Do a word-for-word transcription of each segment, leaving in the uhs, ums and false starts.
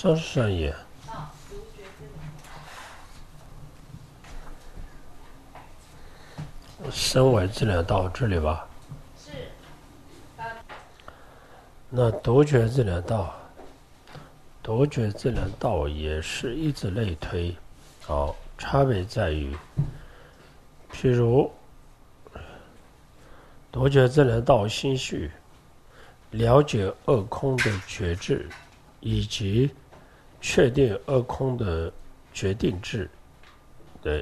生生也。身为这两道这里吧。是。那独觉这两道，独觉这两道也是一直类推，好，差别在于，譬如独觉这两道心绪，了解二空的觉知，以及确定二空的决定智，对。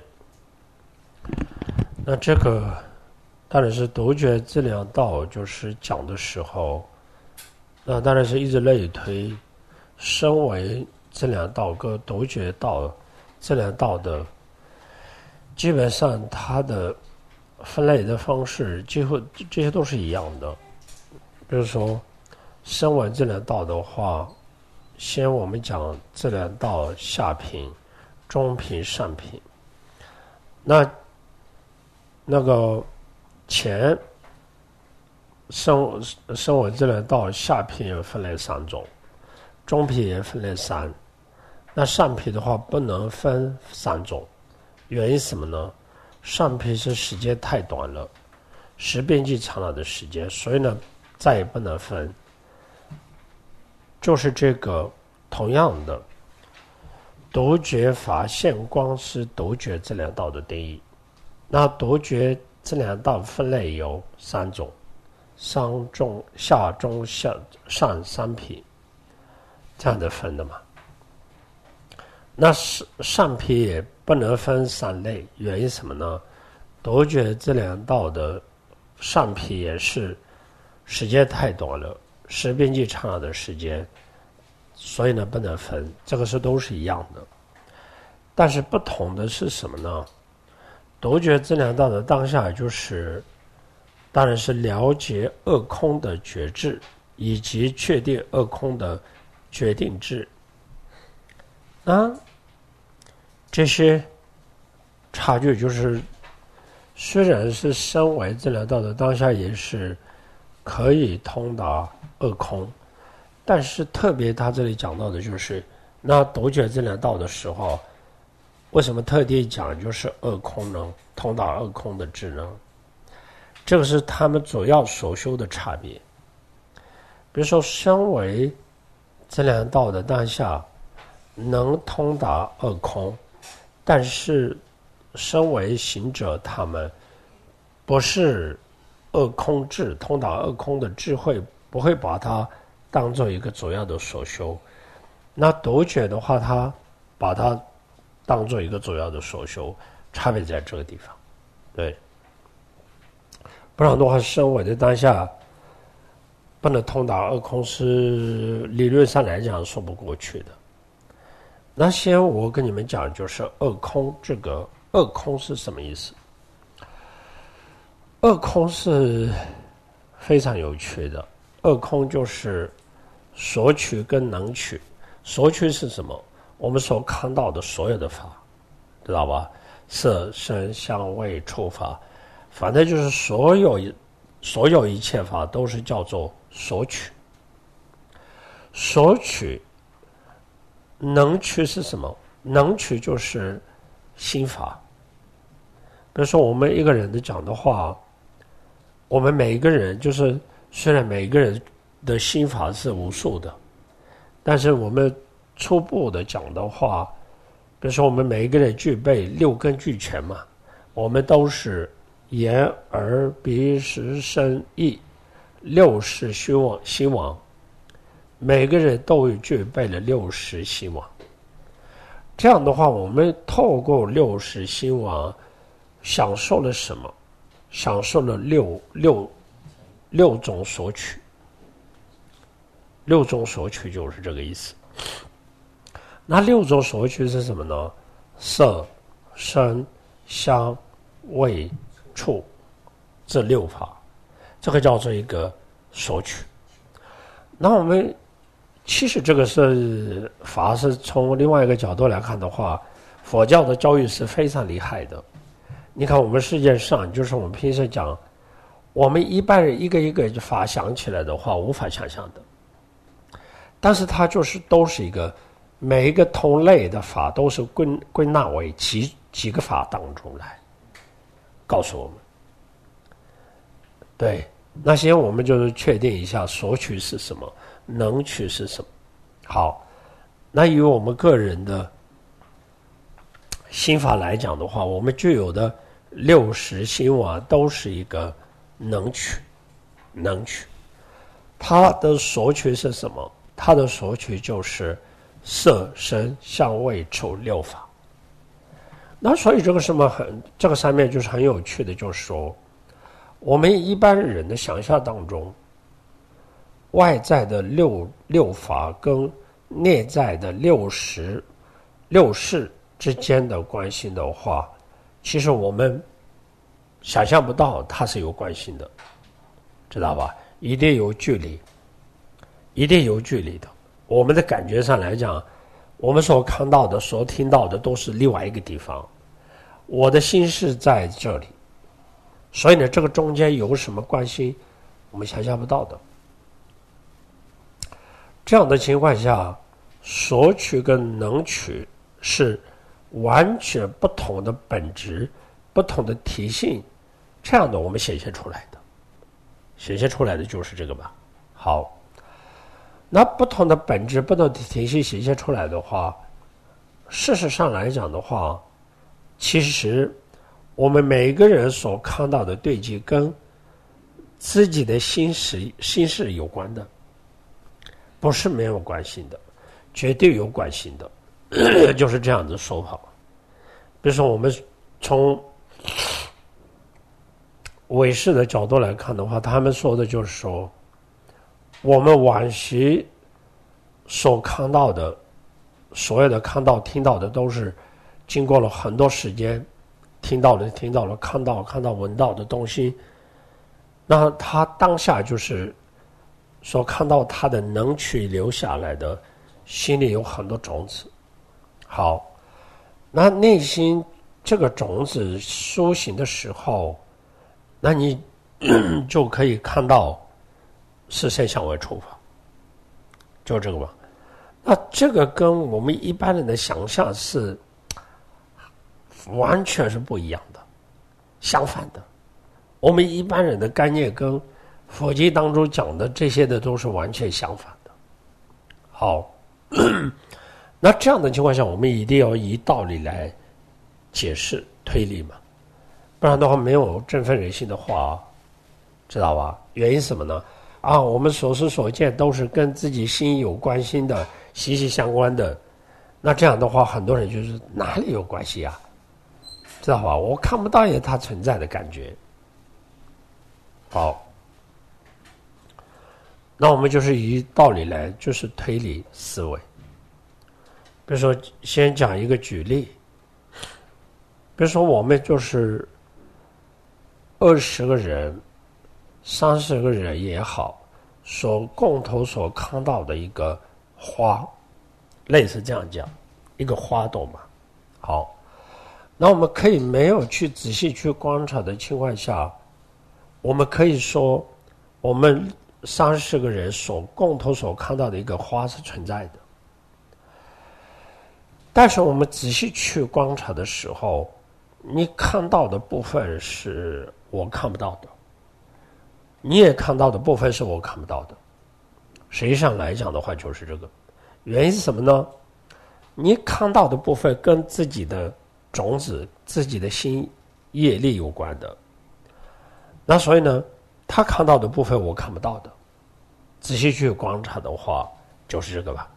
那这个当然是独觉这两道，就是讲的时候，那当然是一直类推，身为这两道跟独觉道这两道的，基本上它的分类的方式几乎这些都是一样的。比如说身为这两道的话，先我们讲这两道下品、中品、上品。那那个前生生为这两道下品也分类三种，中品也分类三，那上品的话不能分三种，原因什么呢？上品是时间太短了，时边际长了的时间，所以呢再也不能分。就是这个同样的独觉法现光是独觉这两道的定义。那独觉这两道分类有三种，上中下中下上三品这样的分的嘛。那上品也不能分三类，原因什么呢？独觉这两道的上品也是时间太短了，时边际长了的时间，所以呢不能分，这个是都是一样的。但是不同的是什么呢？独觉这两道的当下就是，当然是了解二空的觉知，以及确定二空的决定智。啊，这些差距就是，虽然是身为这两道的当下也是可以通达二空，但是特别他这里讲到的就是，那独觉这两道的时候，为什么特地讲就是二空呢？通达二空的智能，这个是他们主要所修的差别。比如说，身为这两道的当下能通达二空，但是身为行者他们不是二空智，通达二空的智慧不会把它当做一个主要的所修。那独觉的话，他把它当做一个主要的所修，差别在这个地方，对。不然的话，身为的当下不能通达二空，是理论上来讲说不过去的。那先我跟你们讲，就是二空这个二空是什么意思？二空是非常有趣的，二空就是所取跟能取。所取是什么？我们所看到的所有的法，知道吧？色声香味触法，反正就是所有所有一切法都是叫做所取。所取能取是什么？能取就是心法。比如说我们一个人的讲的话，我们每一个人就是虽然每一个人的心法是无数的，但是我们初步的讲的话，比如说我们每一个人具备六根俱全嘛，我们都是眼耳鼻舌身意六识虚妄心王，每个人都具备了六识心王。这样的话，我们透过六识心王享受了什么？享受了六六六种所取。六种所取就是这个意思。那六种所取是什么呢？色、声、香、味、触，这六法，这个叫做一个所取。那我们其实这个是法是从另外一个角度来看的话，佛教的教育是非常厉害的。你看我们世界上，就是我们平时讲，我们一般人一个一个法想起来的话，无法想象的。但是它就是都是一个每一个同类的法都是归归纳为几几个法当中来告诉我们。对，那先我们就是确定一下所取是什么，能取是什么。好，那以我们个人的心法来讲的话，我们具有的六识心王都是一个能取，能取。它的所取是什么？它的所取就是色声香味触六法。那所以这个什么很，这个上面就是很有趣的，就是说，我们一般人的想象当中，外在的六六法跟内在的六识、六识之间的关系的话，其实我们想象不到它是有关系的，知道吧？一定有距离，一定有距离的。我们的感觉上来讲，我们所看到的、所听到的都是另外一个地方。我的心是在这里，所以呢，这个中间有什么关系，我们想象不到的。这样的情况下，所取跟能取是完全不同的本质、不同的体性，这样的我们显现出来的，显现出来的就是这个吧。好，那不同的本质、不同的体性显现出来的话，事实上来讲的话，其实我们每一个人所看到的对境跟自己的心识心事有关的，不是没有关系的，绝对有关系的，就是这样子说法。比如说我们从唯识的角度来看的话，他们说的就是说，我们往昔所看到的，所有的看到听到的都是经过了很多时间，听到了听到了看到看到闻到的东西，那他当下就是所看到他的能取留下来的，心里有很多种子。好，那内心这个种子苏醒的时候，那你就可以看到视线相为触法，就这个吧。那这个跟我们一般人的想象是完全是不一样的，相反的。我们一般人的概念跟佛经当中讲的这些的都是完全相反的。好，那这样的情况下，我们一定要以道理来解释推理嘛，不然的话没有振奋人心的话，知道吧？原因是什么呢？啊，我们所思所见都是跟自己心有关心的、息息相关的。那这样的话，很多人就是哪里有关系啊？知道吧？我看不到也它存在的感觉。好，那我们就是以道理来，就是推理思维。比如说，先讲一个举例。比如说，我们就是二十个人、三十个人也好，所共同所看到的一个花，类似这样讲，一个花朵嘛。好，那我们可以没有去仔细去观察的情况下，我们可以说，我们三十个人所共同所看到的一个花是存在的。但是我们仔细去观察的时候，你看到的部分是我看不到的，你也看到的部分是我看不到的。实际上来讲的话就是这个。原因是什么呢？你看到的部分跟自己的种子、自己的心业力有关的。那所以呢，他看到的部分我看不到的。仔细去观察的话，就是这个吧。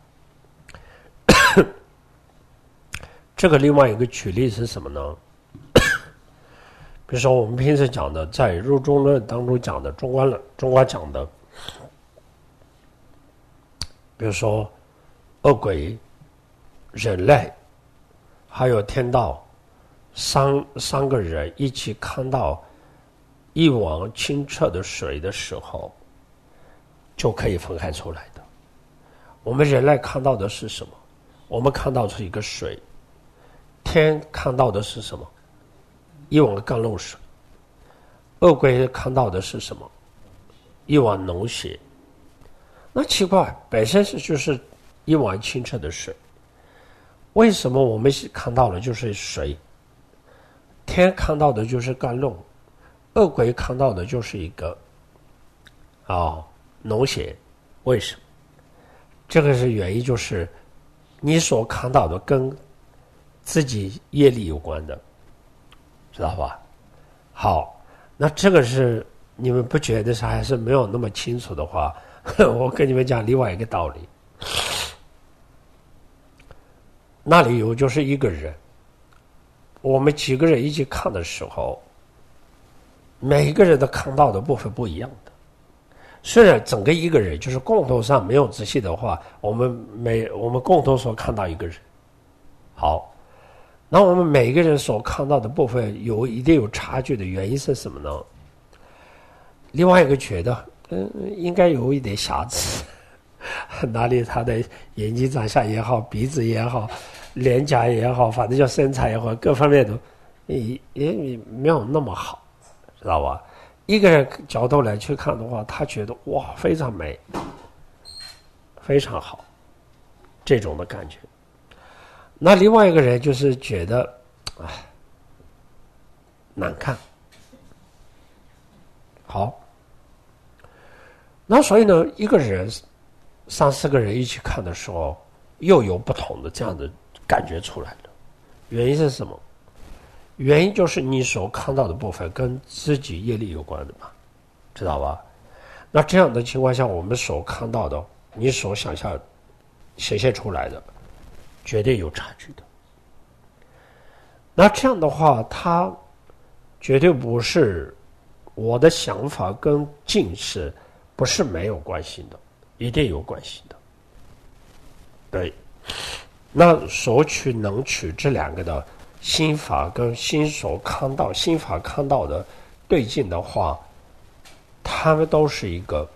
这个另外一个举例是什么呢？比如说我们平时讲的，在入中论当中讲的中观论，中观讲的，比如说恶鬼、人类，还有天道，三三个人一起看到一汪清澈的水的时候，就可以分开出来的。我们人类看到的是什么？我们看到是一个水。天看到的是什么？一碗甘露水。恶鬼看到的是什么？一碗脓血。那奇怪，本身是就是一碗清澈的水， 为什么我们看到的就是水，天看到的就是甘露，恶鬼看到的就是一个啊、哦、脓血？为什么？这个是原因，就是你所看到的跟自己业力有关的，知道吧？好，那这个是你们不觉得是还是没有那么清楚的话，我跟你们讲另外一个道理。那里有就是一个人，我们几个人一起看的时候，每一个人的看到的部分不一样的。虽然整个一个人就是共同上没有仔细的话，我们每我们共同所看到一个人。好，那我们每一个人所看到的部分有一定有差距的原因是什么呢？另外一个觉得，嗯，应该有一点瑕疵，哪里他的眼睛长相也好，鼻子也好，脸颊也好，反正叫身材也好，各方面都也也没有那么好，知道吧？一个人角度来去看的话，他觉得哇非常美，非常好，这种的感觉。那另外一个人就是觉得，哎，难看。好，那所以呢，一个人三四个人一起看的时候，又有不同的这样的感觉出来了。原因是什么？原因就是你所看到的部分跟自己业力有关的嘛，知道吧？那这样的情况下，我们所看到的，你所想象显现出来的，绝对有差距的。那这样的话，它绝对不是我的想法跟近视不是没有关系的，一定有关系的。对，那所取能取这两个的心法跟心所看到心法看到的对境的话，他们都是一个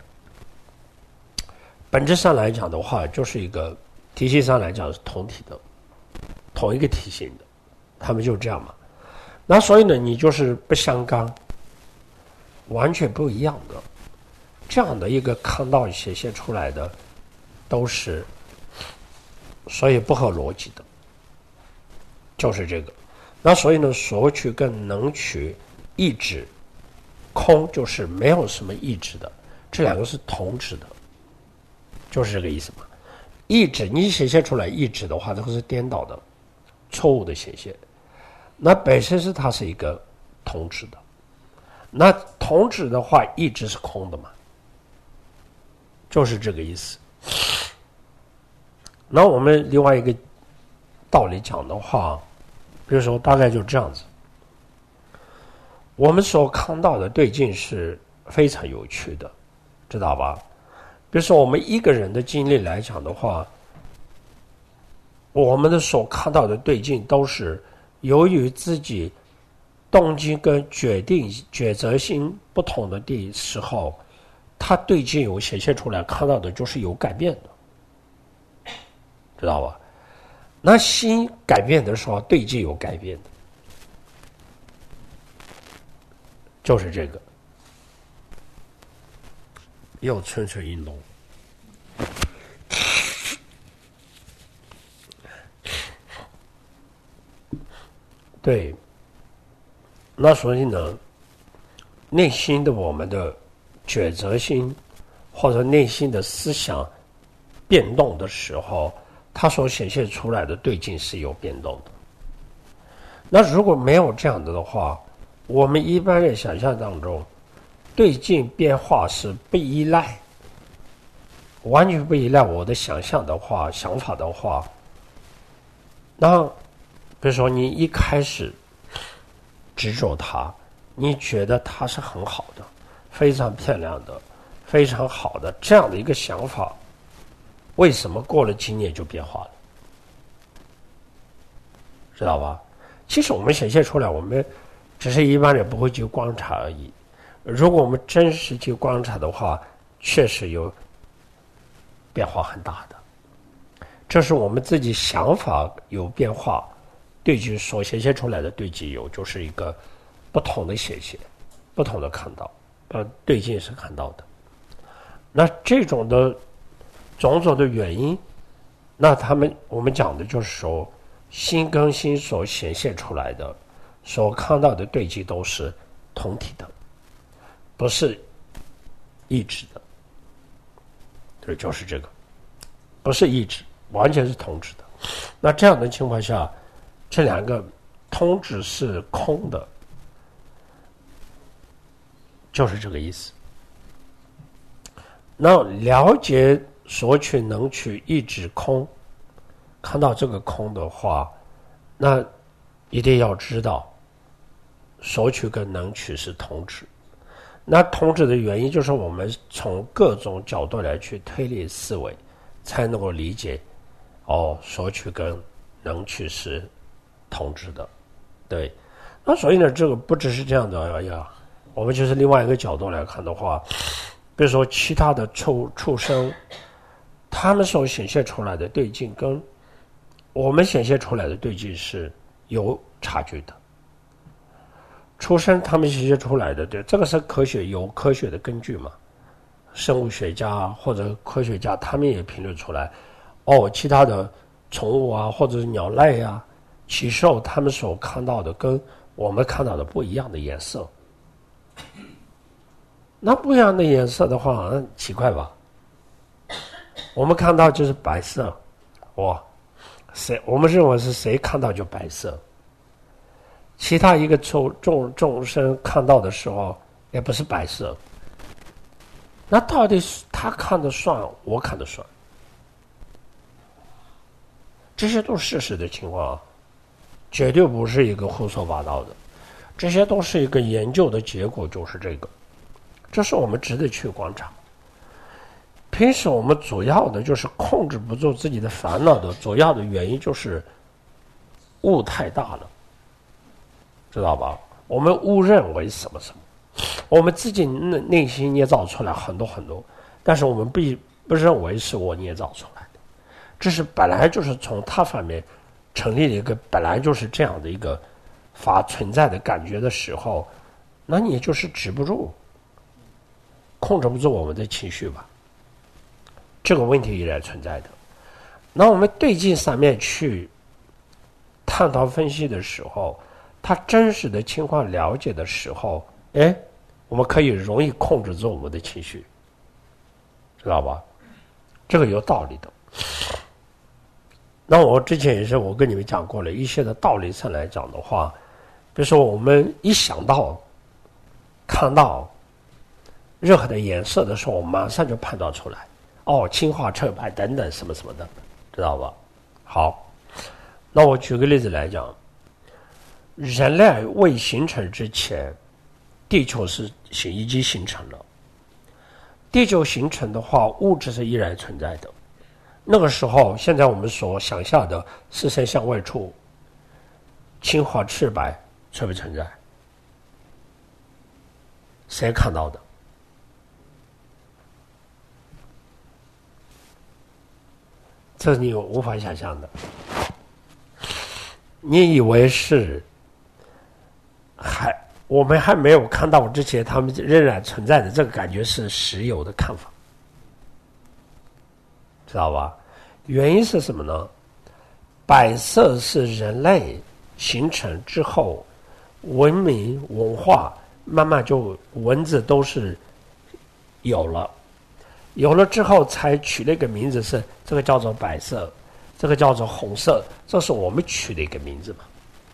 本质上来讲的话，就是一个体系上来讲是同体的，同一个体系的，他们就这样嘛。那所以呢，你就是不相干，完全不一样的这样的一个看到显现出来的，都是所以不合逻辑的，就是这个。那所以呢，所取跟能取意志，空就是没有什么意志的，这两个是同质的，就是这个意思嘛。意志你显现出来意志的话，这个是颠倒的，错误的显现。那本身是它是一个同质的，那同质的话，意志是空的嘛，就是这个意思。那我们另外一个道理讲的话，比如说大概就这样子，我们所看到的对境是非常有趣的，知道吧？比如说我们一个人的经历来讲的话，我们的所看到的对境都是由于自己动机跟决定抉择性不同的的时候，它对境有显现出来，看到的就是有改变的，知道吧？那心改变的时候，对境有改变的，就是这个。又蠢蠢欲动。对，那所以呢，内心的我们的抉择心或者内心的思想变动的时候，它所显现出来的对境是有变动的。那如果没有这样的的话，我们一般人想象当中，对境变化是不依赖，完全不依赖我的想象的话、想法的话，那比如说你一开始执着它，你觉得它是很好的、非常漂亮的、非常好的这样的一个想法，为什么过了几年就变化了？知道吧？其实我们显现出来，我们只是一般人不会去观察而已。如果我们真实去观察的话，确实有变化很大的。这是我们自己想法有变化，对境所显现出来的对境有就是一个不同的显现，不同的看到，呃，对境是看到的。那这种的种种的原因，那他们我们讲的就是说， 心跟心所显现出来的，所看到的对境都是同体的，不是异质的。对，就是这个，不是异质，完全是同质的。那这样的情况下，这两个同质是空的，就是这个意思。那了解所取、能取、意指空，看到这个空的话，那一定要知道所取跟能取是同质。那同质的原因就是我们从各种角度来去推理思维，才能够理解哦，所取跟能取是同质的。对，那所以呢，这个不只是这样的。哎呀，我们就是另外一个角度来看的话，比如说其他的畜畜生，他们所显现出来的对境跟我们显现出来的对境是有差距的。畜生他们显现出来的，对，这个是科学有科学的根据嘛？生物学家或者科学家他们也评论出来，哦，其他的宠物啊，或者是鸟类啊、奇兽，他们所看到的跟我们看到的不一样的颜色。那不一样的颜色的话，嗯，奇怪吧？我们看到就是白色，哇，谁我们认为是谁看到就白色，其他一个众众众生看到的时候也不是白色。那到底是他看得算，我看得算？这些都是事实的情况啊，绝对不是一个胡说八道的，这些都是一个研究的结果，就是这个。这是我们值得去观察。平时我们主要的就是控制不住自己的烦恼的主要的原因就是物太大了，知道吧？我们误认为什么什么，我们自己内心捏造出来很多很多，但是我们不不认为是我捏造出来的，这是本来就是从他方面成立了一个本来就是这样的一个法存在的感觉的时候，那你就是止不住，控制不住我们的情绪吧。这个问题依然存在的。那我们对境上面去探讨分析的时候，他真实的情况了解的时候，哎，我们可以容易控制住我们的情绪，知道吧？这个有道理的。那我之前也是我跟你们讲过了，一些的道理上来讲的话，比如说我们一想到看到任何的颜色的时候，我马上就判断出来，哦，青花赤白等等什么什么的，知道吧？好，那我举个例子来讲，人类未形成之前，地球是已经形成了。地球形成的话，物质是依然存在的。那个时候，现在我们所想象的四声相位处，青花赤白存不存在？谁看到的？这是你无法想象的。你以为是还我们还没有看到之前，他们仍然存在的这个感觉是实有的看法，知道吧？原因是什么呢？白色是人类形成之后，文明文化慢慢就文字都是有了，有了之后才取了一个名字，是这个叫做白色，这个叫做红色，这是我们取的一个名字嘛。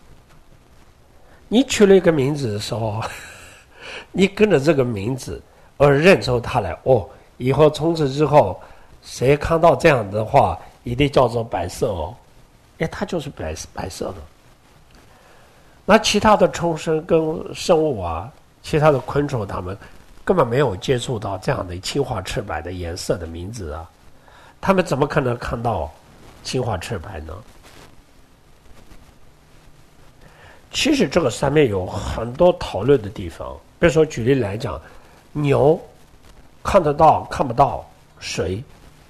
你取了一个名字的时候，你跟着这个名字而认出它来，哦，以后从此之后，谁看到这样的话，一定叫做白色哦，哎，它就是白白色的。那其他的畜生跟生物啊，其他的昆虫，它们根本没有接触到这样的青花赤白的颜色的名字啊，他们怎么可能看到青花赤白呢？其实这个上面有很多讨论的地方，比如说举例来讲，牛看得到看不到水，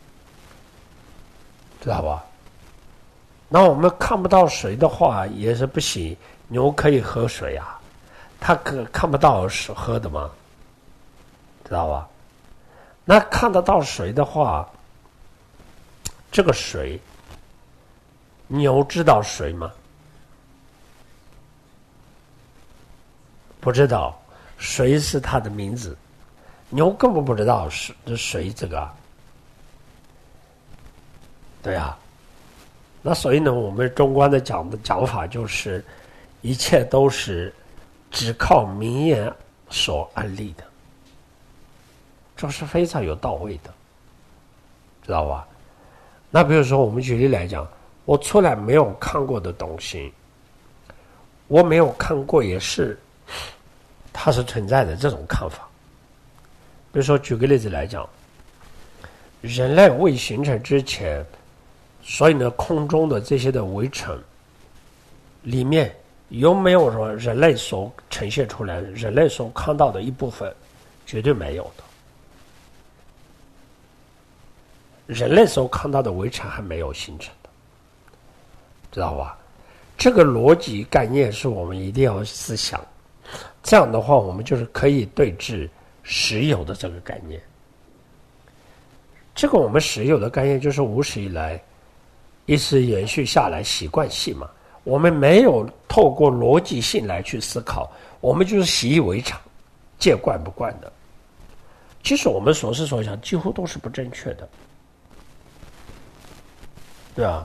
知道吧？那我们看不到水的话也是不行，牛可以喝水啊，它可看不到是喝的吗？知道吧？那看得到水的话，这个水牛知道水吗？不知道，谁是它的名字？牛根本不知道是谁这个。对啊，那所以呢，我们中观的讲的讲法就是，一切都是只靠名言所安立的，这是非常有到位的，知道吧？那比如说，我们举例来讲，我从来没有看过的东西，我没有看过也是，它是存在的这种看法。比如说，举个例子来讲，人类未形成之前，所以呢，空中的这些的围城里面有没有说人类所呈现出来、人类所看到的一部分？绝对没有的。人类所看到的围城还没有形成的，知道吧？这个逻辑概念是我们一定要思想。这样的话，我们就是可以对峙实有的这个概念。这个我们实有的概念就是无始以来一直延续下来习惯性嘛，我们没有透过逻辑性来去思考，我们就是习以为常，见惯不惯的。其实我们所思所想几乎都是不正确的，对吧？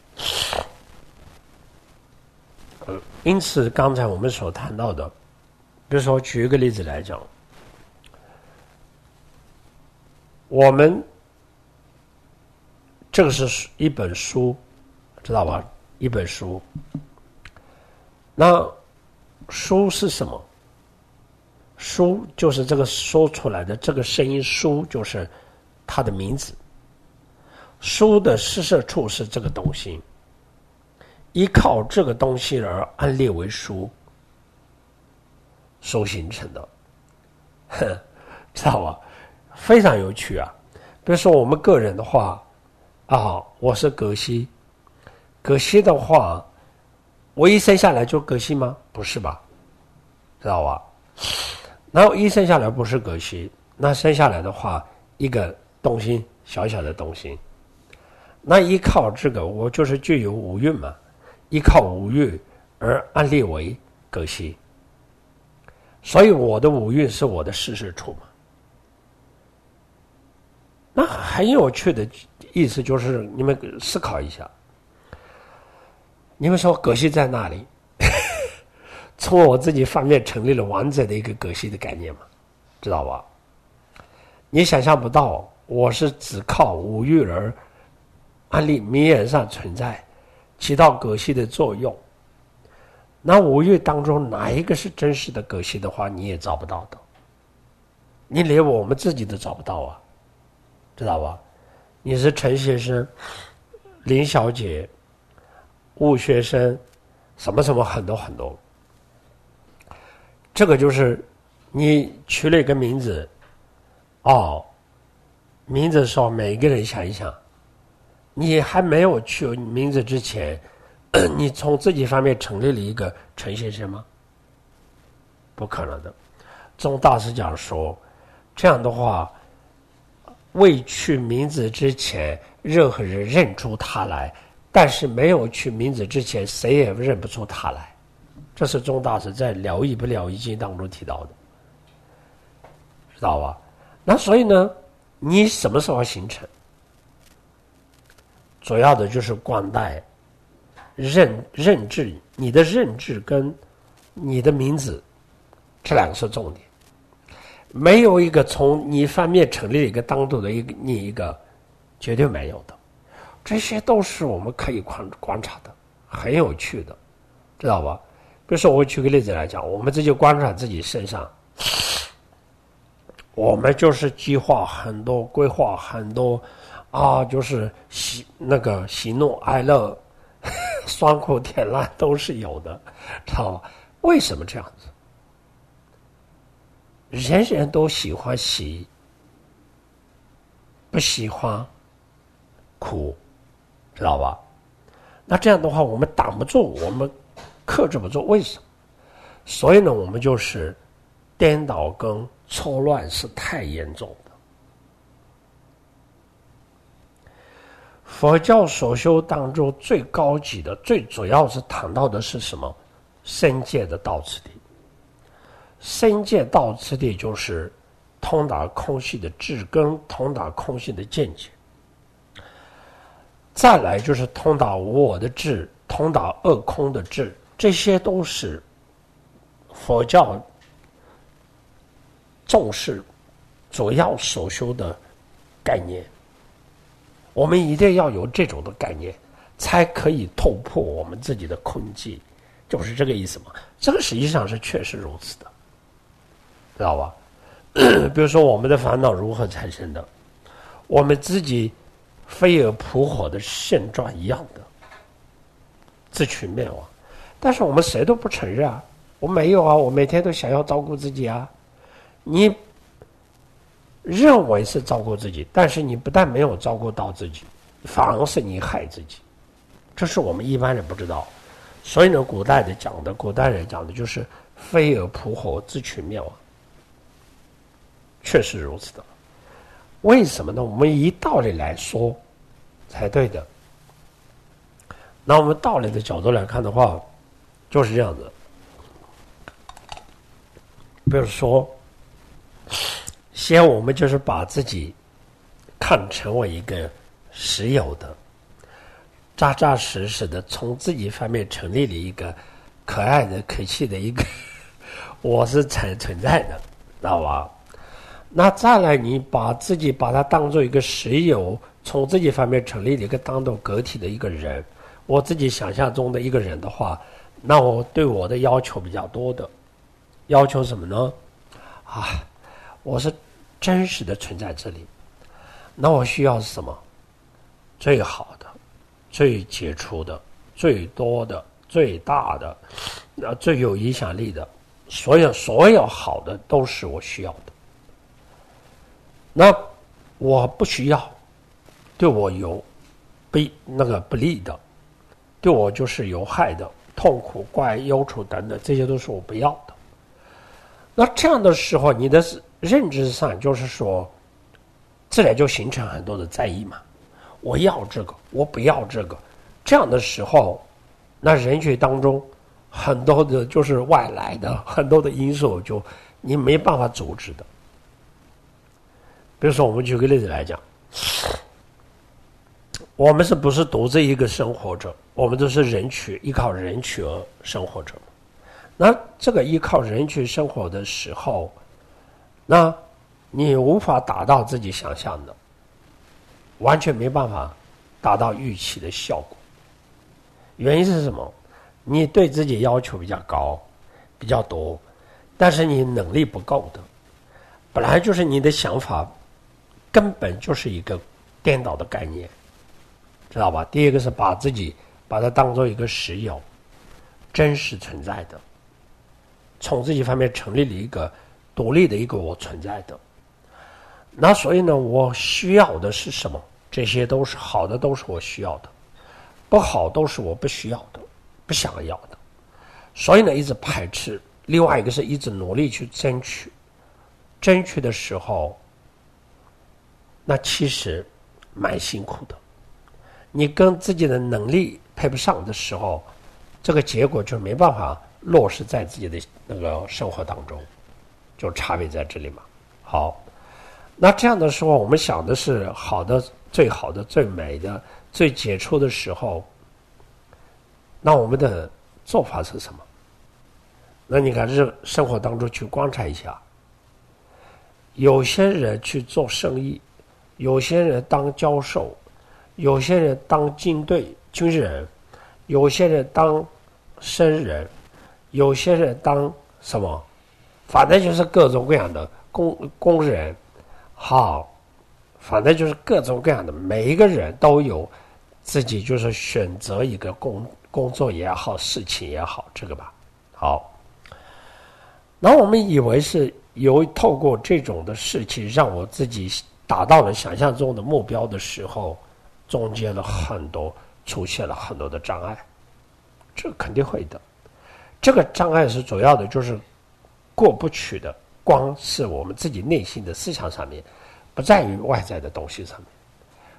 呃，因此刚才我们所谈到的，比如说举一个例子来讲，我们这个是一本书，知道吧？一本书，那书是什么？书就是这个说出来的这个声音，书就是它的名字。书的施设处是这个东西，依靠这个东西而安列为书所形成的，哼，知道吧？非常有趣啊！比如说我们个人的话，啊，我是葛西，葛西的话，我一生下来就葛西吗？不是吧？知道吧？然后一生下来不是葛西，那生下来的话，一个东西，小小的东西，那依靠这个，我就是具有五蕴嘛，依靠五蕴而安列为葛西，所以我的五蕴是我的施设处嘛。那很有趣的意思就是，你们思考一下，你们说葛西在哪里？从我自己方面成立了完整的一个葛西的概念嘛，知道吧？你想象不到，我是只靠五欲而安立名言上存在，起到葛西的作用。那五欲当中哪一个是真实的葛西的话，你也找不到的，你连我们自己都找不到啊，知道吧？你是陈先生、林小姐、吴学生，什么什么很多很多。这个就是你取了一个名字，哦，名字说每一个人想一想，你还没有取名字之前，你从自己方面成立了一个陈先生吗？不可能的。宗大师讲说，这样的话，未取名字之前，任何人认出他来，但是没有取名字之前，谁也认不出他来。这是宗大师在《了义不了义经》当中提到的，知道吧？那所以呢，你什么时候形成？主要的就是观待、认认知，你的认知跟你的名字，这两个是重点。没有一个从你方面成立一个单独的一个你一个，绝对没有的。这些都是我们可以观观察的，很有趣的，知道吧？比如说，我举个例子来讲，我们自己观察自己身上，我们就是计划很多、规划很多，啊，就是喜那个喜怒哀乐、酸苦甜辣都是有的，知道吧？为什么这样子？人人都喜欢喜，不喜欢苦，知道吧？那这样的话，我们挡不住，我们克制不住，为什么？所以呢，我们就是颠倒跟错乱是太严重的。 佛教所修当中最高级的、最主要是谈到的是什么？身界的道次第。身界道次第就是通达空性的智根，通达空性的见解。再来就是通达无我的智，通达二空的智，这些都是佛教重视主要所修的概念。我们一定要有这种的概念，才可以透破我们自己的空寂，就是这个意思嘛。这个实际上是确实如此的，知道吧？比如说我们的烦恼如何产生的，我们自己飞蛾扑火的现状一样的，自取灭亡。但是我们谁都不承认啊，我没有啊，我每天都想要照顾自己啊。你认为是照顾自己，但是你不但没有照顾到自己，反而是你害自己，这是我们一般人不知道。所以呢，古代的讲的，古代人讲的就是飞蛾扑火，自取灭亡，确实如此的。为什么呢？我们以道理来说才对的。那我们道理的角度来看的话，就是这样子。比如说，先我们就是把自己看成为一个实有的，扎扎实实的从自己方面成立了一个可爱的可气的一个我是存存在的，知道吧？那再来你把自己把它当做一个实有，从自己方面成立了一个当做个体的一个人，我自己想象中的一个人的话，那我对我的要求比较多的，要求什么呢？啊，我是真实的存在这里，那我需要什么？最好的、最杰出的、最多的、最大的、呃最有影响力的，所有所有好的都是我需要的。那我不需要，对我有不那个不利的，对我就是有害的，痛苦、怪、忧愁等等，这些都是我不要的。那这样的时候，你的认知上就是说，自然就形成很多的在意嘛。我要这个，我不要这个。这样的时候，那人群当中很多的就是外来的，很多的因素就你没办法阻止的。比如说，我们举个例子来讲，我们是不是独自一个生活者？我们都是人群，依靠人群而生活着。那这个依靠人群生活的时候，那你无法达到自己想象的，完全没办法达到预期的效果。原因是什么？你对自己要求比较高，比较多，但是你能力不够的，本来就是你的想法根本就是一个颠倒的概念，知道吧？第一个是把自己把它当做一个实有、真实存在的，从自己方面成立了一个独立的一个我存在的。那所以呢，我需要的是什么？这些都是好的，都是我需要的；不好都是我不需要的、不想要的。所以呢，一直排斥。另外一个是一直努力去争取，争取的时候，那其实蛮辛苦的。你跟自己的能力配不上的时候，这个结果就没办法落实在自己的那个生活当中，就差别在这里嘛。好，那这样的时候，我们想的是好的、最好的、最美的、最杰出的时候，那我们的做法是什么？那你看，这生活当中去观察一下，有些人去做生意，有些人当教授，有些人当军队军人，有些人当僧人，有些人当什么，反正就是各种各样的工工人，好，反正就是各种各样的，每一个人都有自己就是选择一个工工作也好，事情也好，这个吧，好。然后我们以为是由透过这种的事情让我自己达到了想象中的目标的时候，中间了很多出现了很多的障碍，这肯定会的。这个障碍是主要的就是过不去的，光是我们自己内心的思想上面，不在于外在的东西上面。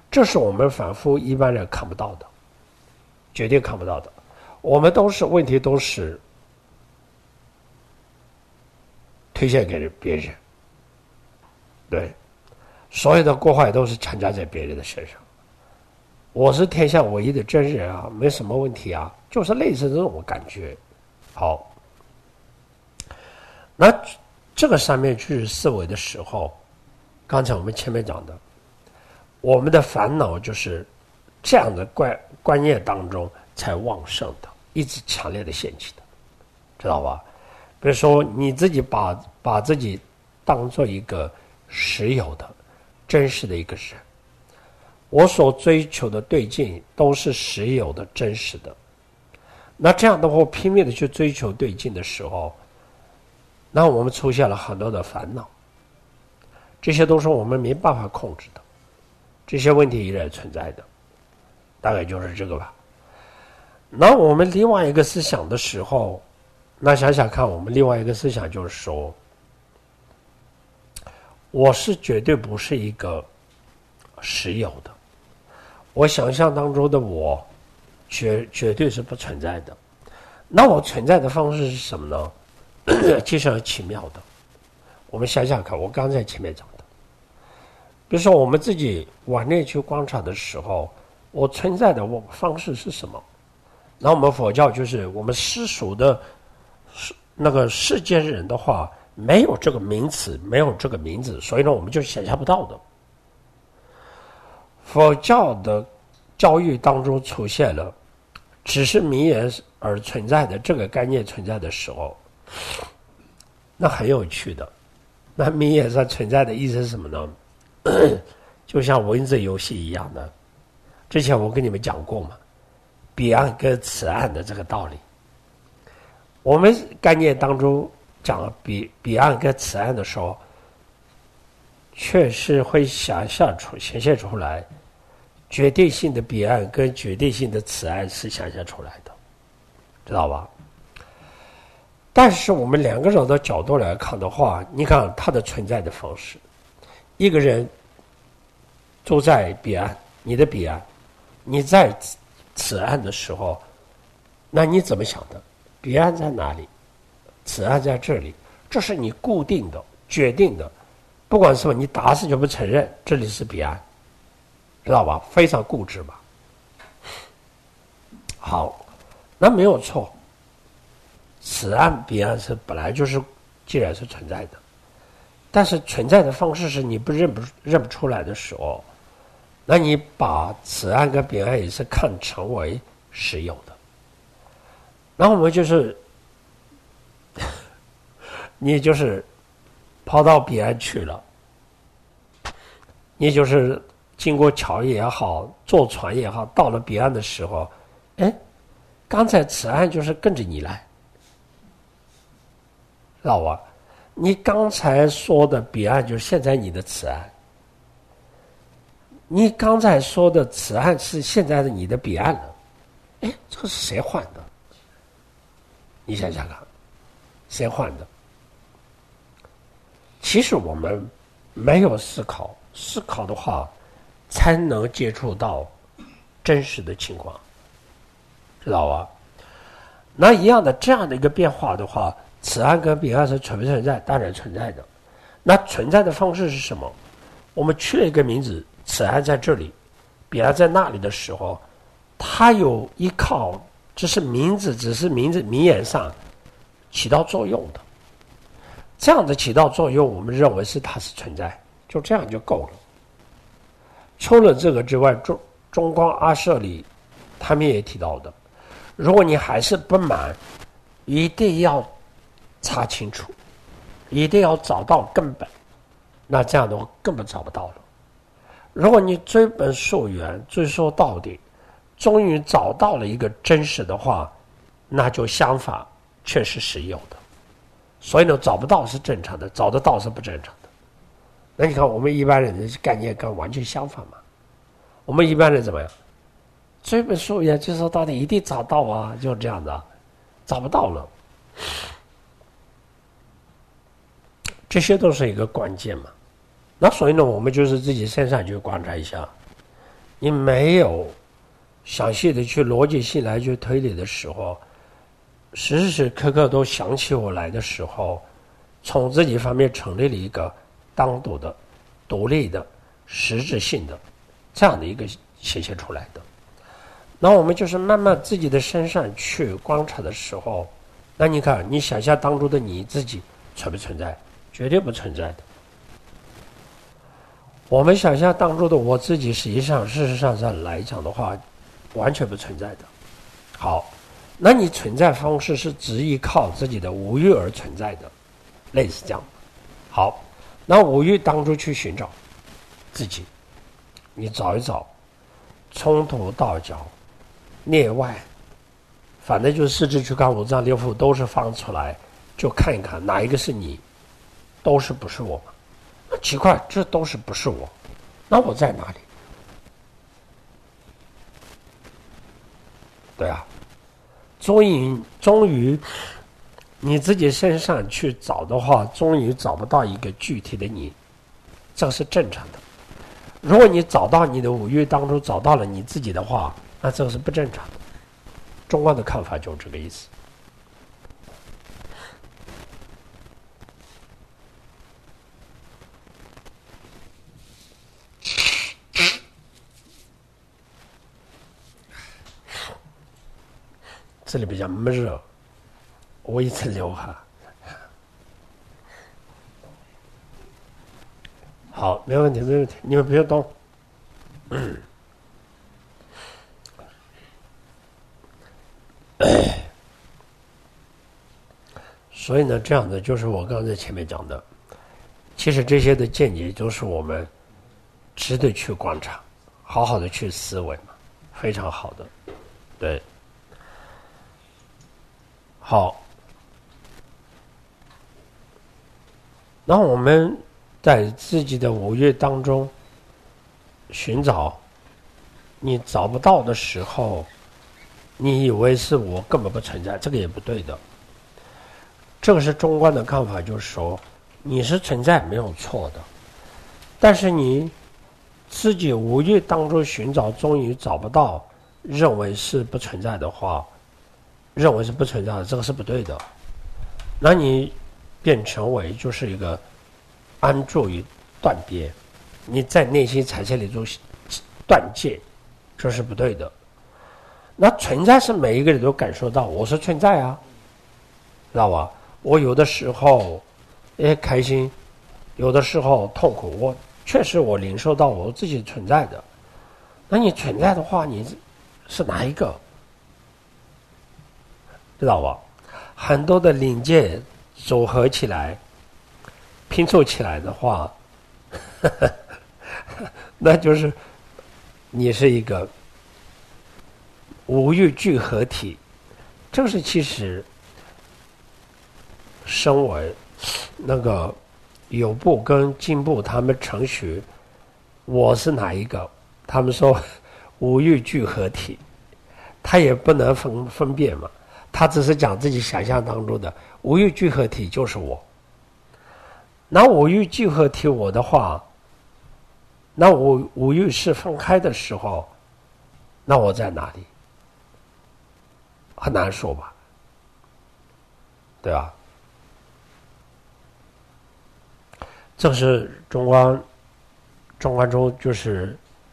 这是我们凡夫一般人看不到的，绝对看不到的。我们都是问题都是推卸给别人，对，所有的过坏都是强加在别人的身上。我是天下唯一的真人啊，没什么问题啊，就是类似这种感觉。好，那这个上面去思维的时候，刚才我们前面讲的，我们的烦恼就是这样的观观念当中才旺盛的，一直强烈的掀起的，知道吧？比如说你自己把把自己当做一个实有的、真实的一个人，我所追求的对境都是实有的、真实的。那这样的话，拼命的去追求对境的时候，那我们出现了很多的烦恼，这些都是我们没办法控制的，这些问题依然存在的，大概就是这个吧。那我们另外一个思想的时候，那想想看，我们另外一个思想就是说，我是绝对不是一个实有的，我想象当中的我绝绝对是不存在的。那我存在的方式是什么呢？其实很奇妙的。我们想想看，我刚才前面讲的，比如说我们自己往内去观察的时候，我存在的我方式是什么？那我们佛教就是我们世俗的那个世间人的话，没有这个名词，没有这个名字，所以呢，我们就想象不到的。佛教的教育当中出现了只是名言而存在的这个概念存在的时候，那很有趣的。那名言上存在的意思是什么呢？就像文字游戏一样的。之前我跟你们讲过嘛，彼岸跟此岸的这个道理。我们概念当中讲彼彼岸跟此岸的时候，确实会想象出显现出来，绝对性的彼岸跟绝对性的此岸是想象出来的，知道吧？但是我们两个人的角度来看的话，你看它的存在的方式，一个人住在彼岸，你的彼岸，你在此岸的时候，那你怎么想的？彼岸在哪里？此岸在这里，这是你固定的、决定的，不管什么，你打死就不承认这里是彼岸，知道吧？非常固执吧。好，那没有错。此岸彼岸是本来就是既然是存在的，但是存在的方式是你不认不认不出来的时候，那你把此岸跟彼岸也是看成为实有的，那我们就是你就是跑到彼岸去了，你就是经过桥也好，坐船也好，到了彼岸的时候，哎，刚才此岸就是跟着你来。知道吧？你刚才说的彼岸就是现在你的此岸，你刚才说的此岸是现在的你的彼岸了。哎，这个是谁换的？你想想看，谁换的？其实我们没有思考，思考的话，才能接触到真实的情况，知道吧？那一样的这样的一个变化的话，此岸跟彼岸是存不存在？当然存在的。那存在的方式是什么？我们取了一个名字，此岸在这里，彼岸在那里的时候，它有依靠，只是名字，只是名字名言上起到作用的。这样的起到作用，我们认为是它是存在，就这样就够了。除了这个之外，中中光阿舍里他们也提到的，如果你还是不满，一定要查清楚，一定要找到根本，那这样的话根本找不到了。如果你追本溯源，追溯到底，终于找到了一个真实的话，那就相反，确实是有的。所以呢，找不到是正常的，找得到是不正常的。那你看我们一般人的概念跟完全相反嘛。我们一般人怎么样？追本溯源，追溯到底，一定找到啊，就这样的，找不到了。这些都是一个关键嘛。那所以呢，我们就是自己身上去观察一下， 你没有详细的去逻辑性来去推理的时候，时时刻刻都想起我来的时候，从自己方面成立了一个单独的、独立的、实质性的这样的一个显现出来的。那我们就是慢慢自己的身上去观察的时候，那你看，你想象当中的你自己存不存在？绝对不存在的。我们想象当中的我自己，实际上事实上上来讲的话，完全不存在的。好，那你存在方式是只依靠自己的无欲而存在的，类似这样。好，那无欲当中去寻找自己，你找一找，从头到脚，内外，反正就是四肢躯干五脏六腑都是放出来，就看一看哪一个是你，都是不是我吗？那奇怪，这都是不是我，那我在哪里？对啊，终于终于你自己身上去找的话，终于找不到一个具体的你，这是正常的。如果你找到你的五欲当中找到了你自己的话，那这个是不正常的。中观的看法就是这个意思。这里比较闷热，我一直流汗。好，没问题，没问题，你们不用动。嗯。所以呢，这样的就是我刚才前面讲的，其实这些的见解都是我们值得去观察，好好的去思维嘛，非常好的，对。好，那我们在自己的五欲当中寻找，你找不到的时候，你以为是我根本不存在，这个也不对的。这个是中观的看法，就是说你是存在没有错的，但是你自己无欲当中寻找，终于找不到，认为是不存在的话，认为是不存在的，这个是不对的。那你变成为就是一个安住于断别，你在内心产生了一种断界，这是不对的。那存在是每一个人都感受到，我是存在啊，知道吧？我有的时候也开心，有的时候痛苦，我确实我领受到我自己存在的。那你存在的话，你是哪一个？知道吧？很多的领界组合起来，拼凑起来的话，呵呵那就是你是一个无欲聚合体。这是其实身为那个有部跟进部他们程序，我是哪一个？他们说无欲聚合体，他也不能分分辨嘛，他只是讲自己想象当中的无欲聚合体就是我。那无欲聚合体我的话，那我无欲是分开的时候，那我在哪里？很难说吧，对吧？这是中观，中观中就是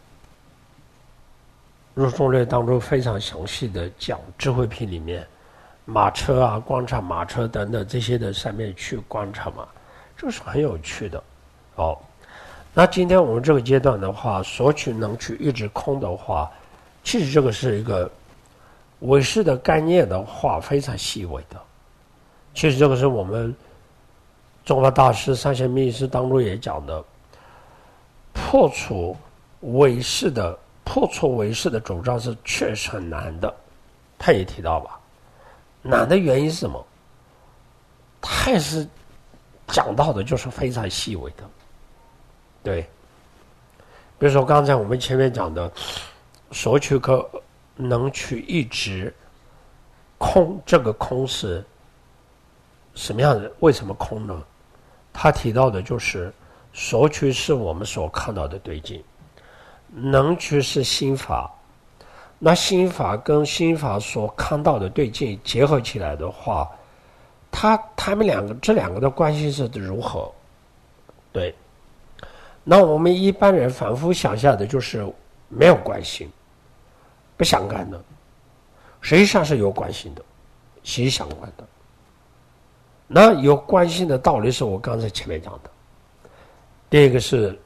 入中略当中非常详细的讲智慧品里面，马车啊、观察马车等等这些的上面去观察嘛，这是很有趣的。哦，那今天我们这个阶段的话，索取能取一直空的话，其实这个是一个唯识的概念的话非常细微的。其实这个是我们中华大师三贤密师当中也讲的，破除唯识的破除唯识的主张是确实很难的。他也提到吧，难的原因是什么？他也是讲到的就是非常细微的。对，比如说刚才我们前面讲的索取可能取一直空，这个空是什么样的？为什么空呢？他提到的就是索取是我们所看到的对境， 能取是心法，那心法跟心法所看到的对境结合起来的话，他他们两个这两个的关系是如何？对，那我们一般人反复想象的就是没有关系，不相干的，实际上是有关系的，息息相关的。那有关系的道理是我刚才前面讲的。第一个是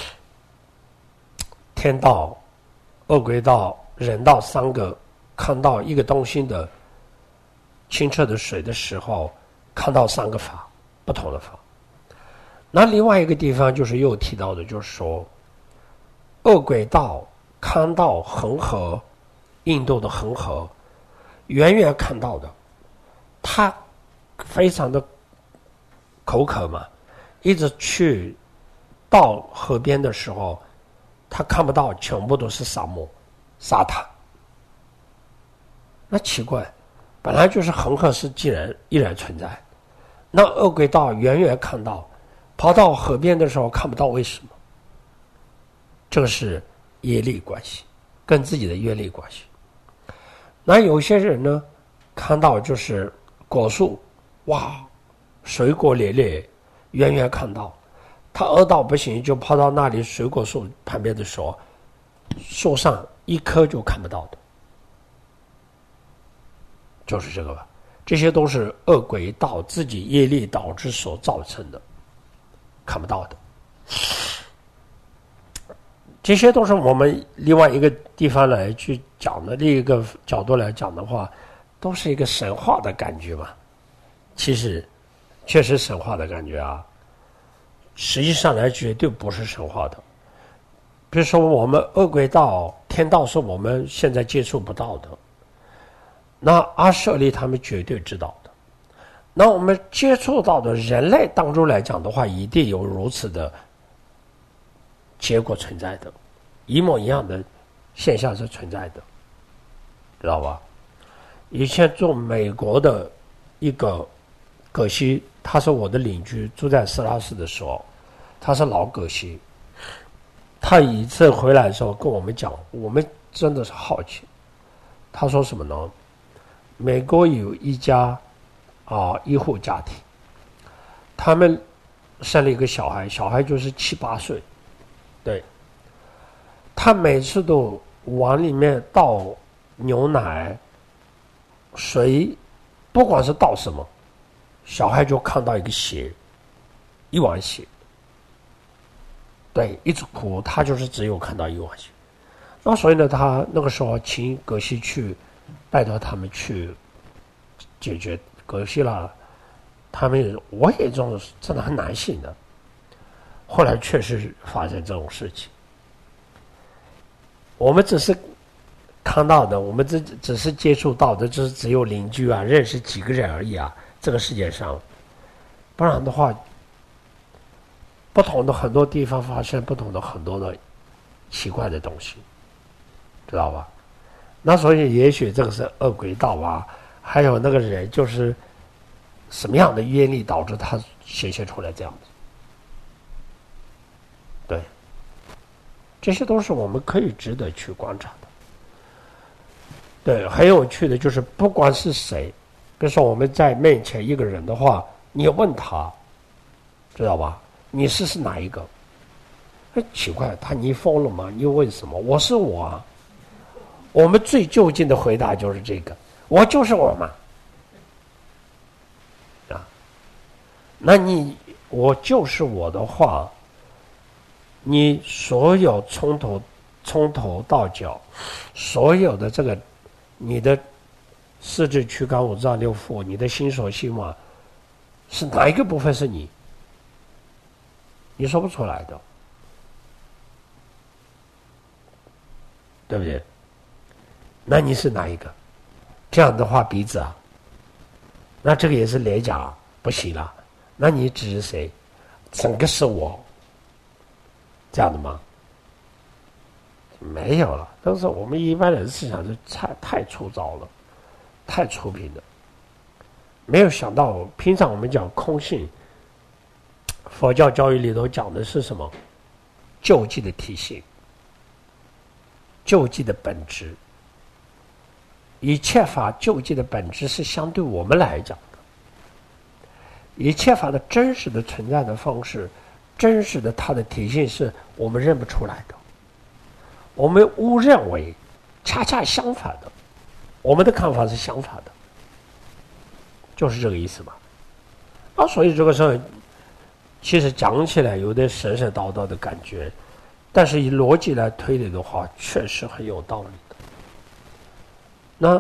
天道、恶鬼道、人道三个看到一个东西的清澈的水的时候，看到三个法，不同的法。那另外一个地方就是又提到的，就是说恶鬼道看到恒河，印度的恒河，远远看到的，他非常的口渴嘛，一直去到河边的时候，他看不到，全部都是沙漠、沙滩。那奇怪，本来就是恒河是既然依然存在，那恶鬼道远远看到，跑到河边的时候看不到，为什么？这个是业力关系，跟自己的业力关系。那有些人呢，看到就是果树，哇，水果连连，远远看到，他饿到不行，就跑到那里水果树旁边的时候，树上一颗就看不到的，就是这个吧。这些都是恶鬼道自己业力导致所造成的，看不到的。这些都是我们另外一个地方来去讲的，另一个角度来讲的话，都是一个神话的感觉嘛。其实确实神话的感觉啊，实际上来绝对不是神话的。比如说我们恶鬼道、天道是我们现在接触不到的，那阿舍利他们绝对知道的。那我们接触到的人类当中来讲的话，一定有如此的结果存在的，一模一样的现象是存在的，知道吧？以前做美国的一个葛西，他是我的邻居，住在斯拉斯的时候，他是老葛西。他一次回来的时候跟我们讲，我们真的是好奇。他说什么呢？美国有一家啊医护家庭，他们生了一个小孩，小孩就是七八岁，对，他每次都往里面倒牛奶、水，不管是倒什么，小孩就看到一个血，一碗血，对，一直哭，他就是只有看到一碗血。那所以呢，他那个时候请葛西去，拜托他们去解决。葛西了，他们我也这种真的很难信的。后来确实发生这种事情，我们只是看到的，我们只只是接触到的，就是只有邻居啊，认识几个人而已啊。这个世界上，不然的话，不同的很多地方发生不同的很多的奇怪的东西，知道吧？那所以也许这个是恶鬼道啊，还有那个人就是什么样的业力导致他显现出来这样子。对，这些都是我们可以值得去观察的。对，很有趣的就是，不管是谁，比如说我们在面前一个人的话，你问他，知道吧？你是是哪一个？哎，奇怪，他你疯了吗？你问什么？我是我啊。我们最就近的回答就是这个，我就是我嘛。啊，那你我就是我的话，你所有从头从头到脚，所有的这个你的四肢躯干五脏六腑，你的心所心嘛，是哪一个部分是你？你说不出来的，对不对？那你是哪一个？这样的话，鼻子啊，那这个也是脸颊，不行了。那你指是谁？整个是我，这样的吗？没有了，都是我们一般人思想是太太粗糙了，太粗鄙了。没有想到，平常我们讲空性，佛教教育里头讲的是什么？救济的体系。 救济的本质。一切法救济的本质是相对我们来讲的，一切法的真实的存在的方式，真实的它的体现是我们认不出来的，我们误认为恰恰相反的，我们的看法是相反的，就是这个意思嘛。啊，所以这个时候其实讲起来有点神神叨叨的感觉，但是以逻辑来推理的话，确实很有道理的。那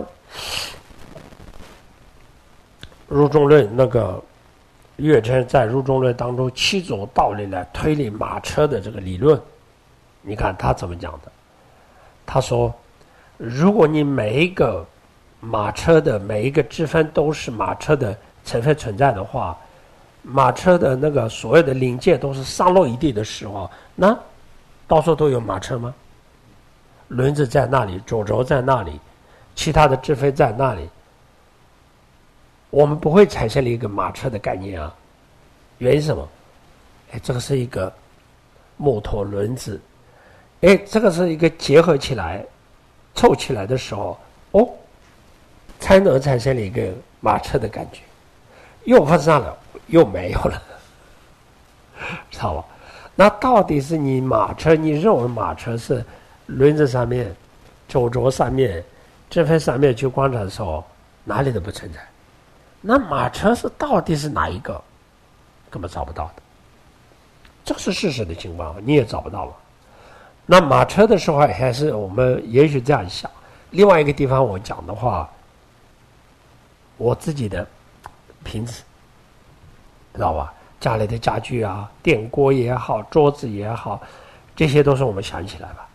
入中论那个岳琛在入中论当中七种道理来推理马车的这个理论，你看他怎么讲的？他说，如果你每一个马车的每一个支分都是马车的成分存在的话，马车的那个所有的零件都是散落一地的时候，那到处都有马车吗？轮子在那里，轴轴在那里，其他的支分在那里，我们不会产生了一个马车的概念啊。原因是什么？哎，这个是一个木头轮子，哎，这个是一个结合起来凑起来的时候，哦，才能产生了一个马车的感觉。又分散了，又没有了，知道吧？那到底是你马车，你认为马车是轮子上面、轴轴上面、支分上面去观察的时候，哪里都不存在。那马车是到底是哪一个？根本找不到的。这是事实的情况，你也找不到了。那马车的时候，还是我们也许这样想。另外一个地方我讲的话，我自己的瓶子，知道吧？家里的家具啊，电锅也好，桌子也好，这些都是我们想起来吧。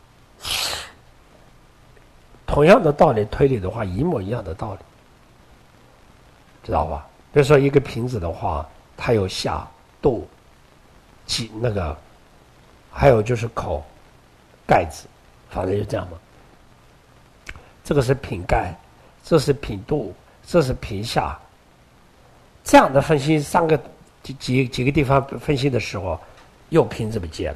同样的道理推理的话，一模一样的道理，知道吧？比如说一个瓶子的话，它有下、肚、脐那个，还有就是口、盖子，反正就这样嘛。这个是瓶盖，这是瓶肚，这是瓶下。这样的分析，三个几几几个地方分析的时候，又瓶子不见了，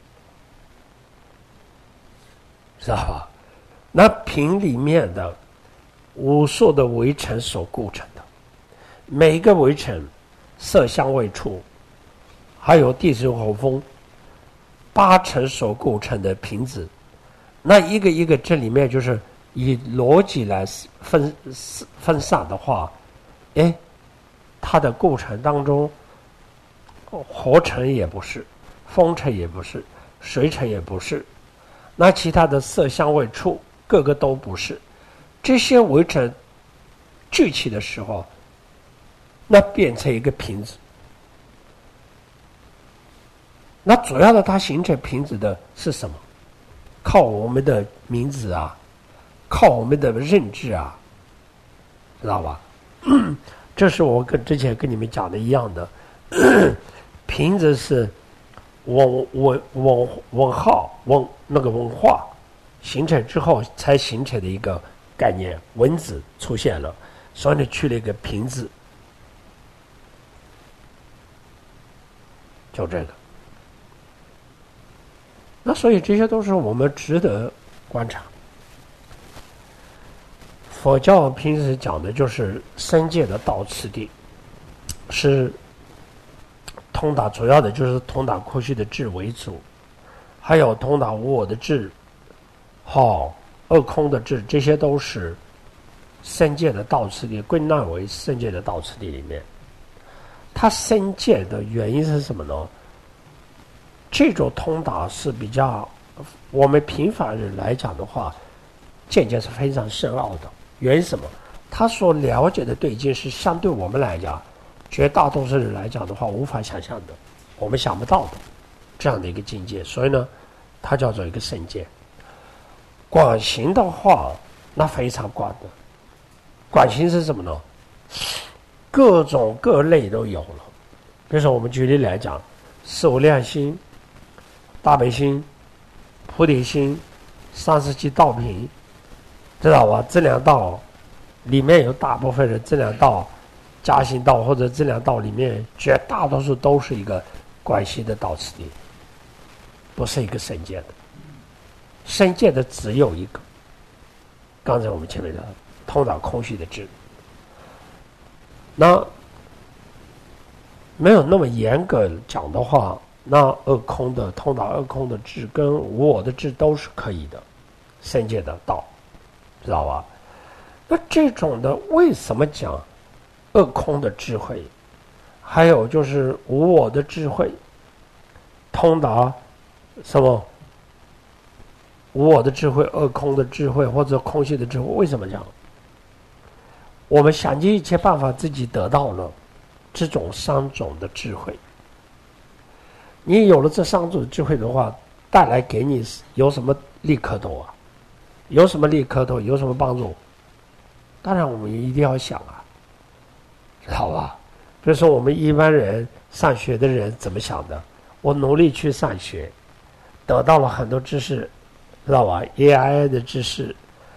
知道吧？那瓶里面的无数的微尘所构成的，每一个微尘色香味触，还有地水火风八尘所构成的瓶子，那一个一个这里面就是以逻辑来分分散的话，哎，它的构成当中，火尘也不是，风尘也不是，水尘也不是，那其他的色香味触各个都不是。这些微尘聚起的时候，那变成一个瓶子。那主要的它形成瓶子的是什么？靠我们的名字啊，靠我们的认知啊，知道吧？这是我跟之前跟你们讲的一样的。瓶子是文文文文号文那个文化形成之后才形成的一个概念，文字出现了，所以你去了一个瓶子，就这个。那所以这些都是我们值得观察。佛教平时讲的就是三界的道次第，是通达主要的就是通达空虚的智为主，还有通达无我的智，好二空的智，这些都是三界的道次第，归纳为三界的道次第里面。它三界的原因是什么呢？这种通达是比较我们平凡人来讲的话，见解是非常深奥的。原因是什么？他所了解的对境是相对我们来讲，绝大多数人来讲的话无法想象的，我们想不到的这样的一个境界。所以呢，它叫做一个圣界。广行的话，那非常广的。广行是什么呢？各种各类都有了。比如说我们举例来讲，四无量心、大悲心、菩提心、三十七道品，知道吧？这两道里面有大部分人，这两道加行道或者这两道里面，绝大多数都是一个广行的道次第，不是一个圣界的， 生界的只有一个。刚才我们前面的通达空虚的智，那没有那么严格讲的话，那二空的通达二空的智跟无我的智都是可以的，生界的道，知道吧？那这种的为什么讲二空的智慧，还有就是无我的智慧，通达什么无我的智慧、二空的智慧或者空虚的智慧？为什么讲？我们想尽一切办法自己得到了这种三种的智慧。你有了这三种智慧的话，带来给你有什么利可图啊？有什么利可图？有什么帮助？当然我们一定要想啊，知道吧？比如说我们一般人上学的人怎么想的？我努力去上学，得到了很多知识，知道吧 ？A I 的知识，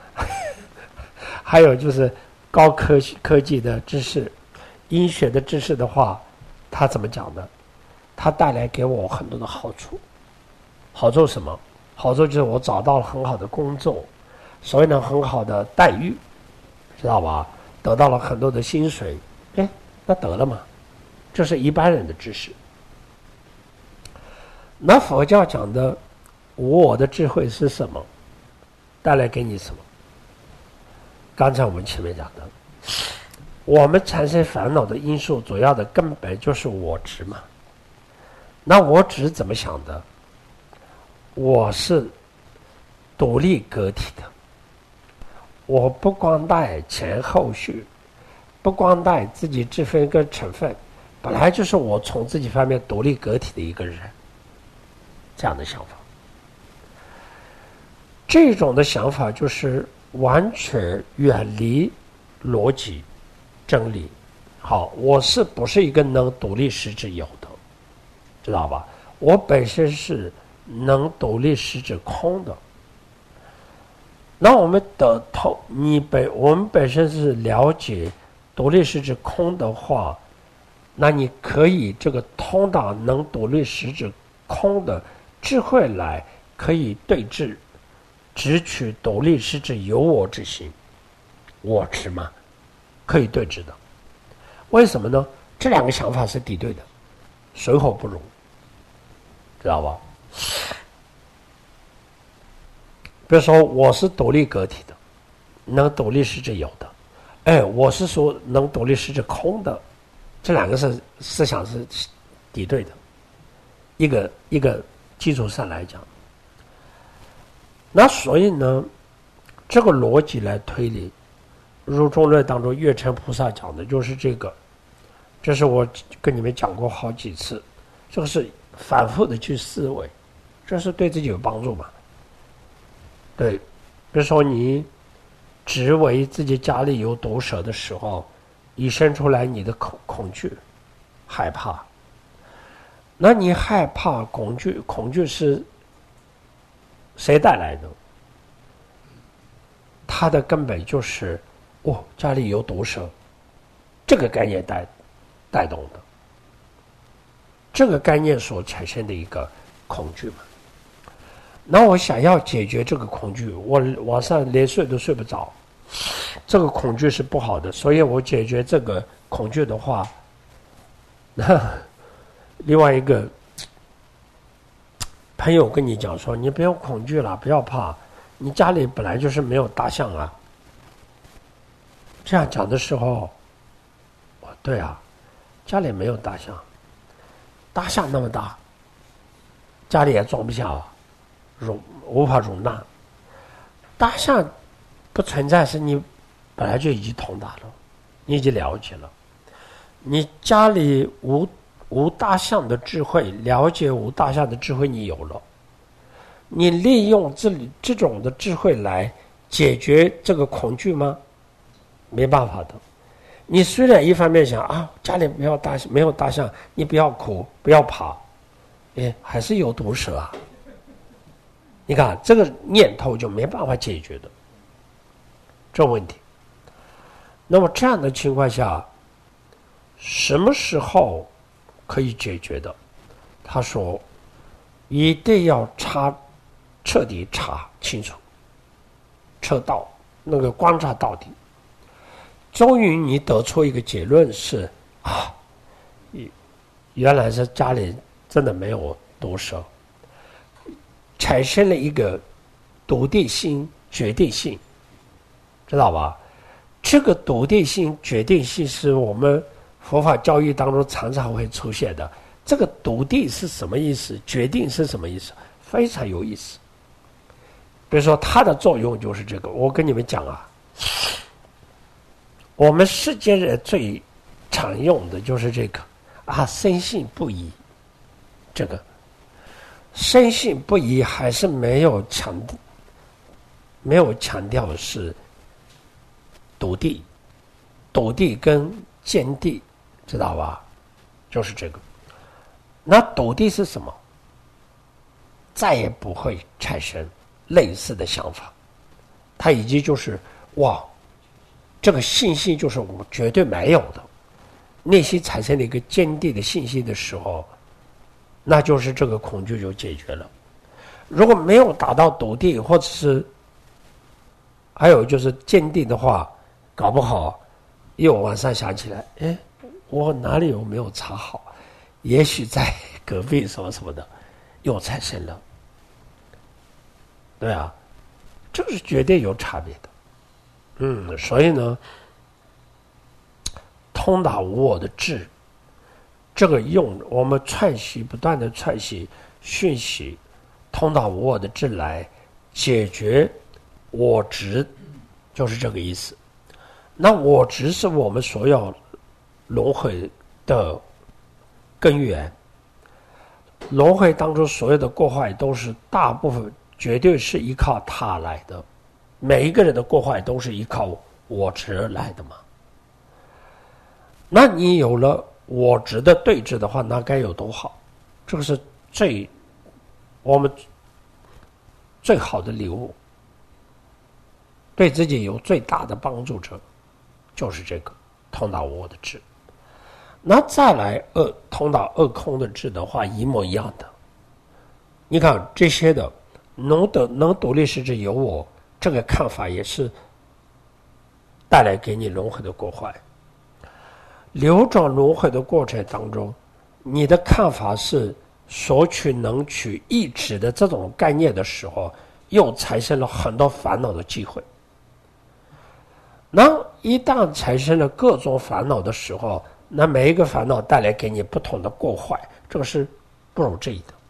还有就是高科科技的知识，医学的知识的话，他怎么讲的？他带来给我很多的好处。好处什么？好处就是我找到了很好的工作，所以呢很好的待遇，知道吧？得到了很多的薪水，哎，那得了嘛，这是一般人的知识。那佛教讲的无我的智慧是什么？带来给你什么？刚才我们前面讲的，我们产生烦恼的因素主要的根本就是我执嘛。那我执怎么想的？我是独立个体的，我不光带前后续，不光带自己这份跟成分，本来就是我从自己方面独立个体的一个人，这样的想法。这种的想法就是完全远离逻辑真理。好，我是不是一个能独立实质有的，知道吧？我本身是能独立实质空的。那我们得透，你本我们本身是了解独立实质空的话，那你可以这个通达能独立实质空的智慧来，可以对治只取独立实质有我之心，我执嘛，可以对治的。为什么呢？这两个想法是敌对的，水火不容，知道吧？比如说我是独立个体的，能独立实质有的，哎，我是说能独立实质空的，这两个是思想是敌对的，一个一个基础上来讲。那所以呢，这个逻辑来推理，入中论当中月称菩萨讲的就是这个，这是我跟你们讲过好几次，这个是反复的去思维，这是对自己有帮助嘛？对，比如说你只为自己家里有毒蛇的时候，引申出来你的恐恐惧、害怕。那你害怕、恐惧，恐惧是谁带来的？它的根本就是哦，家里有毒蛇，这个概念带带动的，这个概念所产生的一个恐惧嘛。那我想要解决这个恐惧，我晚上连睡都睡不着，这个恐惧是不好的，所以我解决这个恐惧的话，那另外一个朋友跟你讲说，你不要恐惧了，不要怕，你家里本来就是没有大象啊。这样讲的时候，哦，对啊，家里没有大象，大象那么大，家里也装不下啊。容无法容纳，大象不存在是你本来就已经通达了，你已经了解了。你家里无无大象的智慧，了解无大象的智慧，你有了，你利用这里这种的智慧来解决这个恐惧吗？没办法的。你虽然一方面想啊，家里没有大象，没有大象，你不要哭，不要怕，哎，还是有毒蛇啊。你看这个念头就没办法解决的这问题。那么这样的情况下，什么时候可以解决的？他说，一定要插彻底查清楚，彻到那个观察到底，终于你得出一个结论是啊，原来是家里真的没有毒蛇，产生了一个笃定性、决定性，知道吧？这个笃定性、决定性是我们佛法教育当中常常会出现的。这个笃定是什么意思？决定是什么意思？非常有意思。比如说它的作用就是这个，我跟你们讲啊，我们世间人最常用的就是这个啊，深信不疑。这个深信不疑还是没有强没有强调是笃定，笃定跟坚定，知道吧？就是这个。那笃定是什么？再也不会产生类似的想法，它已经就是哇，这个信心就是我绝对没有的，内心产生了一个坚定的信心的时候，那就是这个恐惧就解决了。如果没有达到笃定，或者是还有就是坚定的话，搞不好又晚上想起来，哎，我哪里有没有查好？也许在隔壁什么什么的，又产生了。对啊，这是绝对有差别的。嗯，所以呢，通达无我的智，这个用我们串习不断的串习讯息，通达无我的智来解决我执，就是这个意思。那我执是我们所有轮回的根源，轮回当中所有的过坏都是大部分绝对是依靠它来的，每一个人的过坏都是依靠我执来的嘛。那你有了我执的对峙的话，那该有多好？这个是最我们最好的礼物，对自己有最大的帮助者，就是这个通达无我的智。那再来二通达二空的智的话，一模一样的。你看这些的能得能独立实质有我，这个看法也是带来给你轮回的过坏。流转轮回的过程当中，你的看法是索取、能取、意志的这种概念的时候，又产生了很多烦恼的机会。那一旦产生了各种烦恼的时候，那每一个烦恼带来给你不同的过坏，这个是不容置疑的。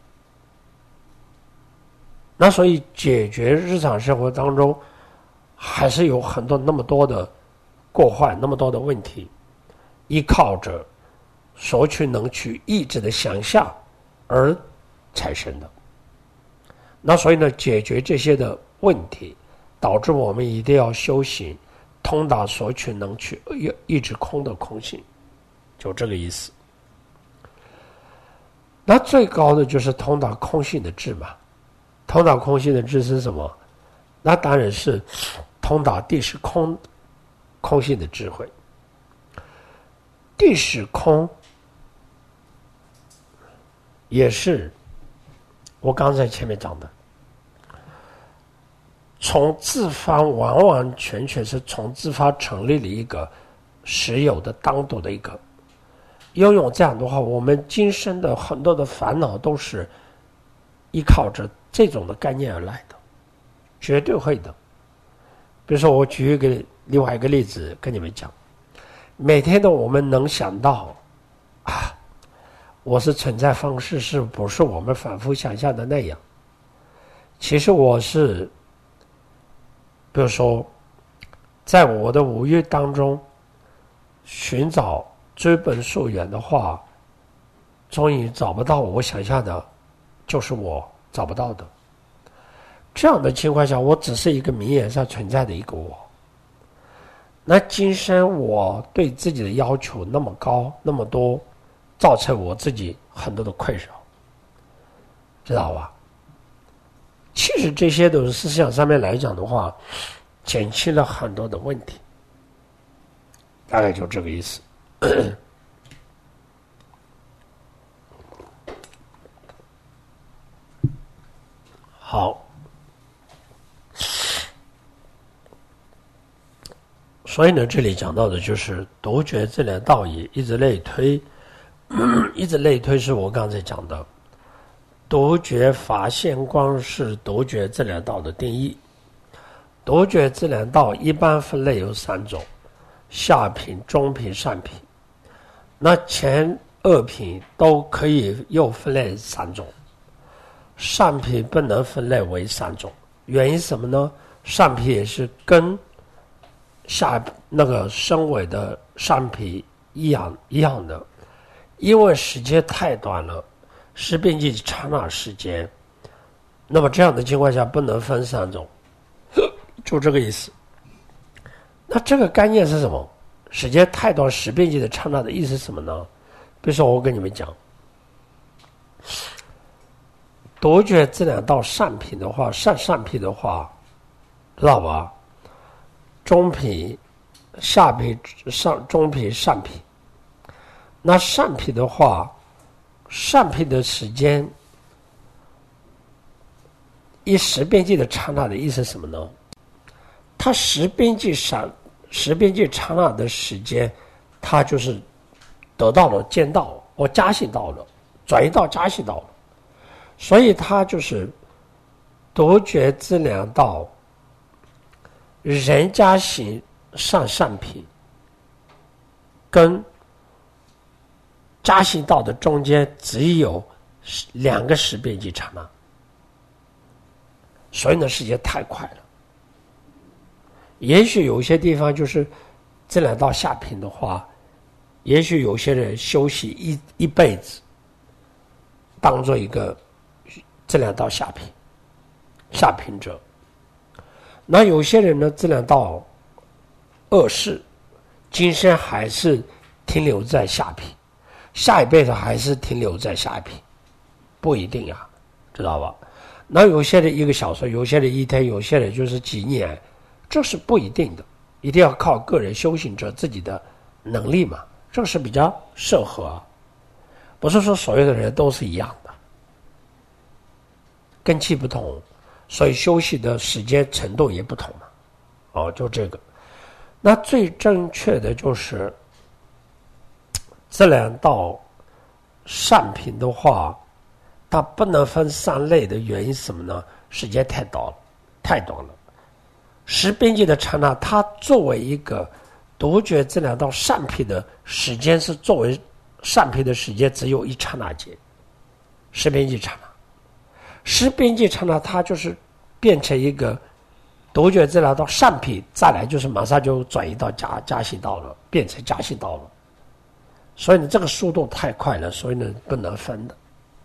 那所以解决日常生活当中还是有很多那么多的过坏，那么多的问题，依靠着索取、能取、意志的想象而产生的。那所以呢，解决这些的问题，导致我们一定要修行通达索取、能取、意志空的空性，就这个意思。那最高的就是通达空性的智嘛。通达空性的智是什么？那当然是通达地是空空性的智慧。地是空也是我刚才前面讲的，从自发完完全全是从自发成立了一个实有的单独的一个。拥有这样的话，我们今生的很多的烦恼都是依靠着这种的概念而来的，绝对会的。比如说我举一个另外一个例子跟你们讲，每天的我们能想到啊，我是存在方式是不是我们反复想象的那样？其实我是比如说在我的五欲当中寻找追本溯源的话，终于找不到我想象的，就是我找不到的。这样的情况下，我只是一个名言上存在的一个我。那今生我对自己的要求那么高那么多，造成我自己很多的困扰，知道吧？其实这些都是思想上面来讲的话，减轻了很多的问题，大概就这个意思。好， 所以呢，这里讲到的就是独觉自然道也，一直类推，一直类推是我刚才讲的，独觉法现光是独觉自然道的定义。独觉自然道一般分类有三种：下品、中品、上品。那前二品都可以又分类三种，上品不能分类为三种，原因什么呢？上品也是跟下那个声尾的上品一样一样的，因为时间太短了，是并计刹那时间，那么这样的情况下不能分三种，就这个意思。那这个概念是什么？时间太短，时并计的刹那的意思是什么呢？比如说我跟你们讲，独觉自然道上品的话，上上品的话，知道吧？中品、下品、上中品、上品。那上品的话，上品的时间，一时并计的刹那的意思是什么呢？它时并计刹时并计刹那的时间，它就是得到了见到，我加行到了，转移到加行到了，所以它就是独觉自然道人加行上上品跟加行道的中间只有两个时并计刹那，所以呢时间太快了。也许有些地方就是自然道下品的话，也许有些人修习一一辈子，当做一个自然道下品下品者。那有些人呢，自然道二世，今生还是停留在下品，下一辈子还是停留在下品，不一定啊，知道吧？那有些人一个小时，有些人一天，有些人就是几年。这是不一定的，一定要靠个人修行者自己的能力嘛，这是比较适合啊，不是说所有的人都是一样的，根器不同，所以修行的时间程度也不同嘛。哦，就这个。那最正确的就是自然道上品的话，它不能分三类的原因是什么呢？时间太短了，太短了。时并计的刹那，它作为一个独觉自然道上品的时间，是作为上品的时间只有一刹那间，时并计刹那。时并计刹那，它就是变成一个独觉自然道上品，再来就是马上就转移到加加行道了，变成加行道了。所以呢，这个速度太快了，所以呢不能分的，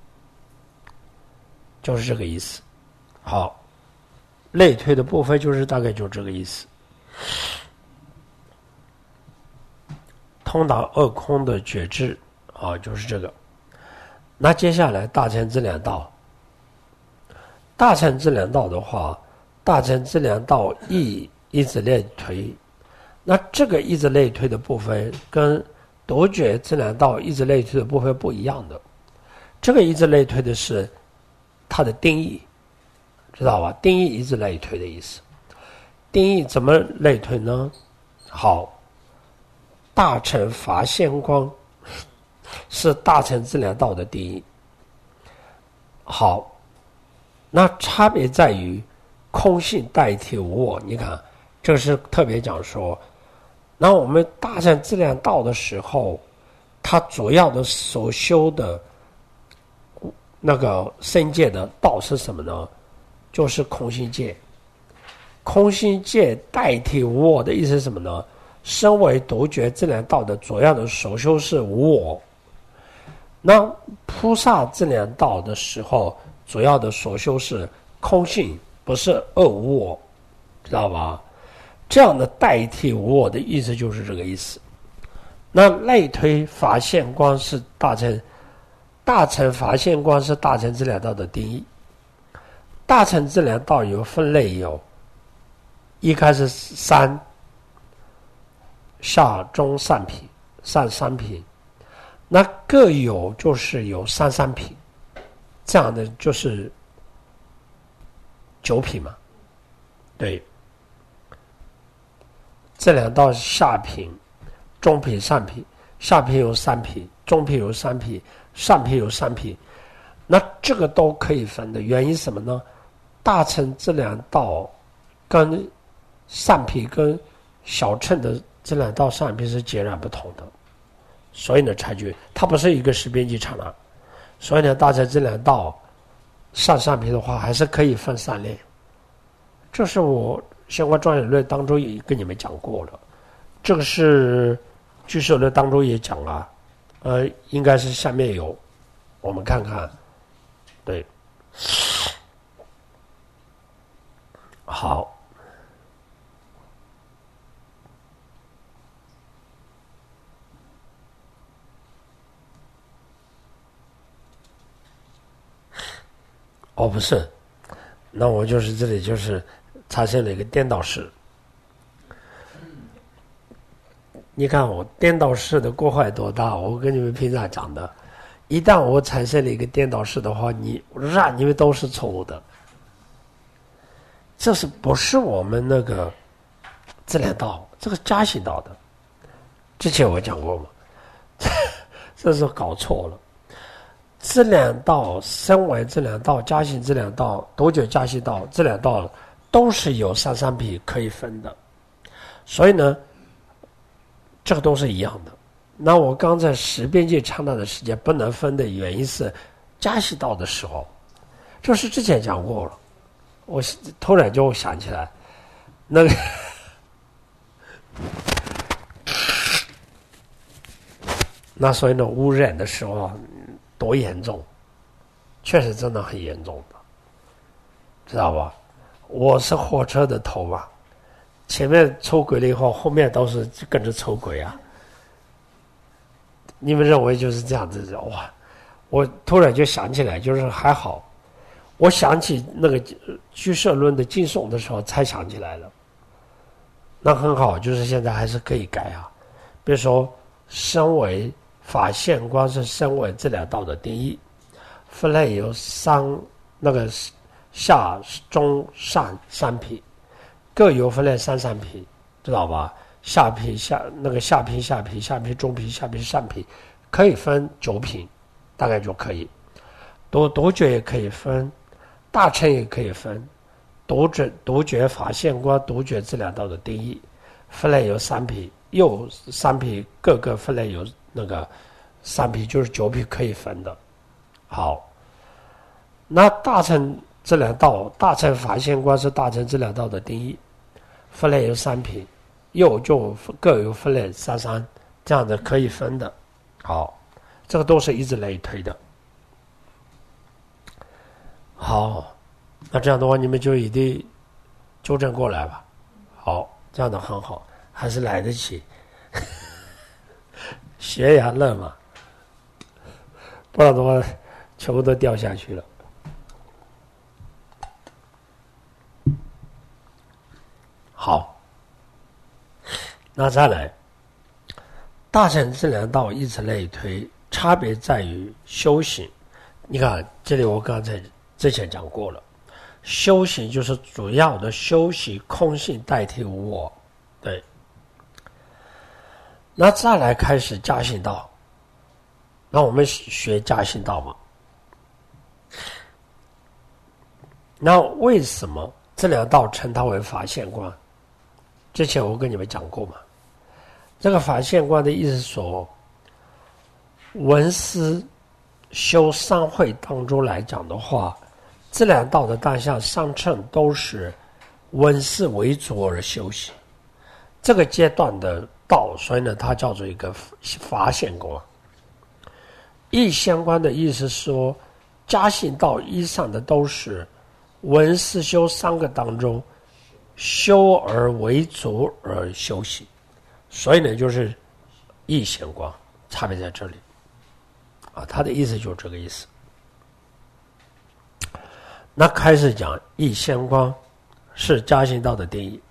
就是这个意思。好。类推的部分就是大概就这个意思。通达二空的觉知啊，就是这个。那接下来大乘资粮道，大乘资粮道的话，大乘资粮道一一直类推，那这个一直类推的部分跟独觉资粮道一直类推的部分不一样的。这个一直类推的是它的定义。知道吧？定义一直类推的意思。定义怎么类推呢？好，大乘法现光是大乘资粮道的定义。好，那差别在于空性代替无我。你看，这是特别讲说，那我们大乘资粮道的时候，它主要的所修的那个深界的道是什么呢？就是空性界。空性界代替无我的意思是什么呢？身为独觉自然道的主要的所修是无我。那菩萨自然道的时候，主要的所修是空性，不是二无我，知道吧？这样的代替无我的意思就是这个意思。那类推法现光是大乘，大乘法现光是大乘自然道的定义。大乘自然道有分类有，一开始三下中上品，上三品，那各有就是有三三品，这样的就是九品嘛，对。 这两道下品、中品、上品，下品有三品，中品有三品，上品有三品，那这个都可以分的。原因是什么呢？大乘这两道跟上品跟小乘的这两道上品是截然不同的，所以呢，差距它不是一个十边际刹那，所以呢，大乘这两道上上品的话，还是可以分三类。这是我相关庄严论当中也跟你们讲过了，这个是俱舍论当中也讲了，呃，应该是下面有，我们看看，对，好。哦，不是，那我就是这里就是产生了一个颠倒式。你看我颠倒式的过坏多大？我跟你们平常讲的，一旦我产生了一个颠倒式的话，你让你们都是错误的。这是不是我们那个自然道？这个加行道的，之前我讲过嘛，这是搞错了。这两道声闻这两道加行这两道斗觉加行道这两道都是有三三品可以分的，所以呢这个都是一样的。那我刚在十边际刹那的时间不能分的原因是加行道的时候，这是之前讲过了，我突然就想起来那个那所以呢污染的时候多严重，确实真的很严重的，知道吧？我是货车的头嘛，前面出轨了以后，后面都是跟着出轨啊。你们认为就是这样子？哇！我突然就想起来，就是还好，我想起那个俱舍论的经诵的时候才想起来了。那很好，就是现在还是可以改啊。比如说，身为法现观是身为这两道的定义，分类有三那个下中上三品，各有分类三三品，知道吧？下品下那个下品下品下品中品下品上品，可以分九品，大概就可以。独独觉也可以分，大乘也可以分，独觉独觉法现观独觉这两道的定义，分类有三品，又三品各个分类有。那个三品就是九品可以分的。好，那大乘这两道，大乘法现观是大乘这两道的定义，分类有三品，又就各有分类三三，这样的可以分的。好，这个都是一直类推的。好，那这样的话你们就一定纠正过来吧。好，这样的很好，还是来得及。学呀乐嘛，不然的话全部都掉下去了。好，那再来，大乘这两道以此类推，差别在于修行。你看这里我刚才之前讲过了，修行就是主要的修习空性代替无我，对。那再来开始加行道，那我们学加行道嘛。那为什么这两道称它为法现观？之前我跟你们讲过嘛。这个法现观的意思说，文思修三会当中来讲的话，这两道的当下三乘都是文思为主而修习。这个阶段的道，所以呢，它叫做一个法现观。义现观的意思是说，加行道以上的都是文思修三个当中修而为主而修习，所以呢，就是义现观，差别在这里啊。他的意思就是这个意思。那开始讲义现观是加行道的定义。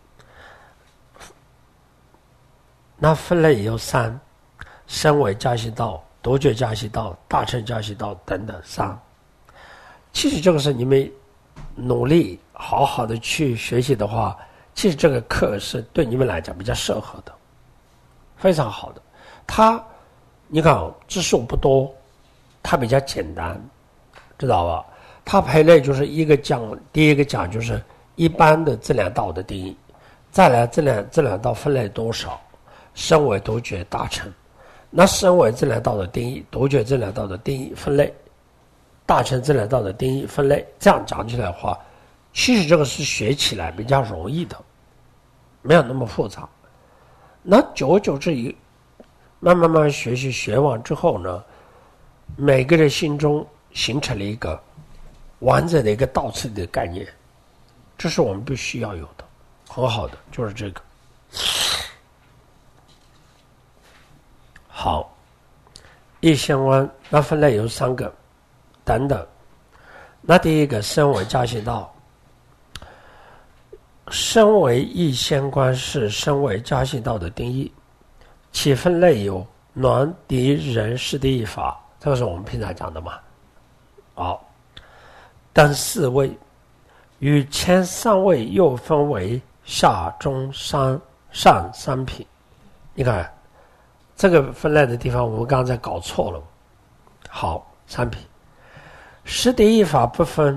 那分类有三，身为加行道、独觉加行道、大乘加行道等等三。其实这个是你们努力好好的去学习的话， 其实这个课是对你们来讲比较适合的，非常好的。它，你看字数不多，它比较简单，知道吧？它排列就是一个讲，第一个讲就是一般的这两道的定义，再来这两这两道分类多少，身为独觉大成。那身为这两道的定义，独觉这两道的定义分类，大成这两道的定义分类，这样讲起来的话，其实这个是学起来比较容易的，没有那么复杂。那久而久之，慢慢慢慢学习学完之后呢，每个人心中形成了一个完整的一个道次的概念，这是我们必须要有的，很好的，就是这个。好，一相关，那分类有三个，等等。那第一个，身为加行道，身为义相关是身为加行道的定义，其分类有暖、敌、人、事的义法，这个是我们平常讲的嘛。好，等四位，与前三位又分为下、中、上、上三品。你看这个分类的地方，我们刚才搞错了。好，三品，事的义法不分。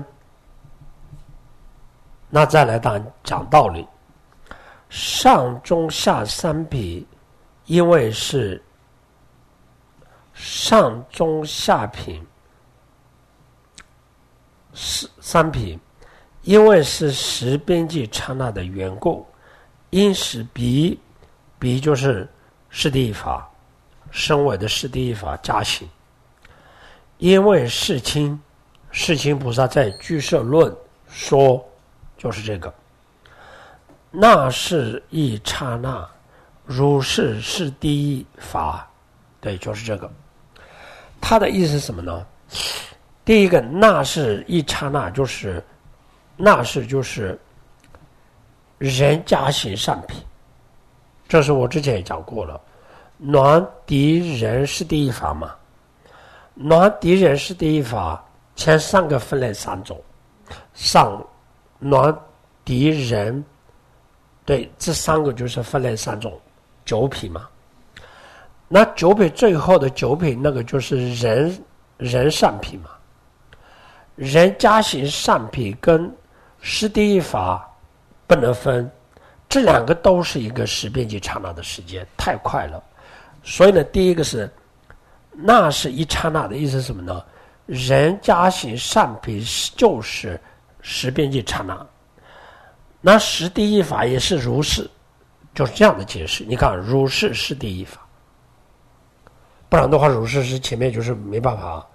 那再来当讲道理，上中下三品，因为是上中下品三品，因为是时边际刹那的缘故，因使彼彼就是事的义法，身为的事的义法加行。因为世亲，世亲菩萨在俱舍论说就是这个，那是一刹那，如是是第一法，对，就是这个。他的意思是什么呢？第一个，那是一刹那，就是那是就是人加行善品，这是我之前也讲过了。暖敌人是第一法嘛，暖敌人是第一法，前三个分类三种，上暖敌人，对，这三个就是分类三种，九品嘛。那九品最后的九品那个就是人人善品嘛，人加行善品跟师第一法不能分，这两个都是一个时边际刹那的时间，太快了。所以呢，第一个是那是一刹那的意思是什么呢？人加行善品就是时边际刹那，那时第一法也是如是，就是这样的解释。你看，如是是第一法，不然的话，如是是前面就是没办法，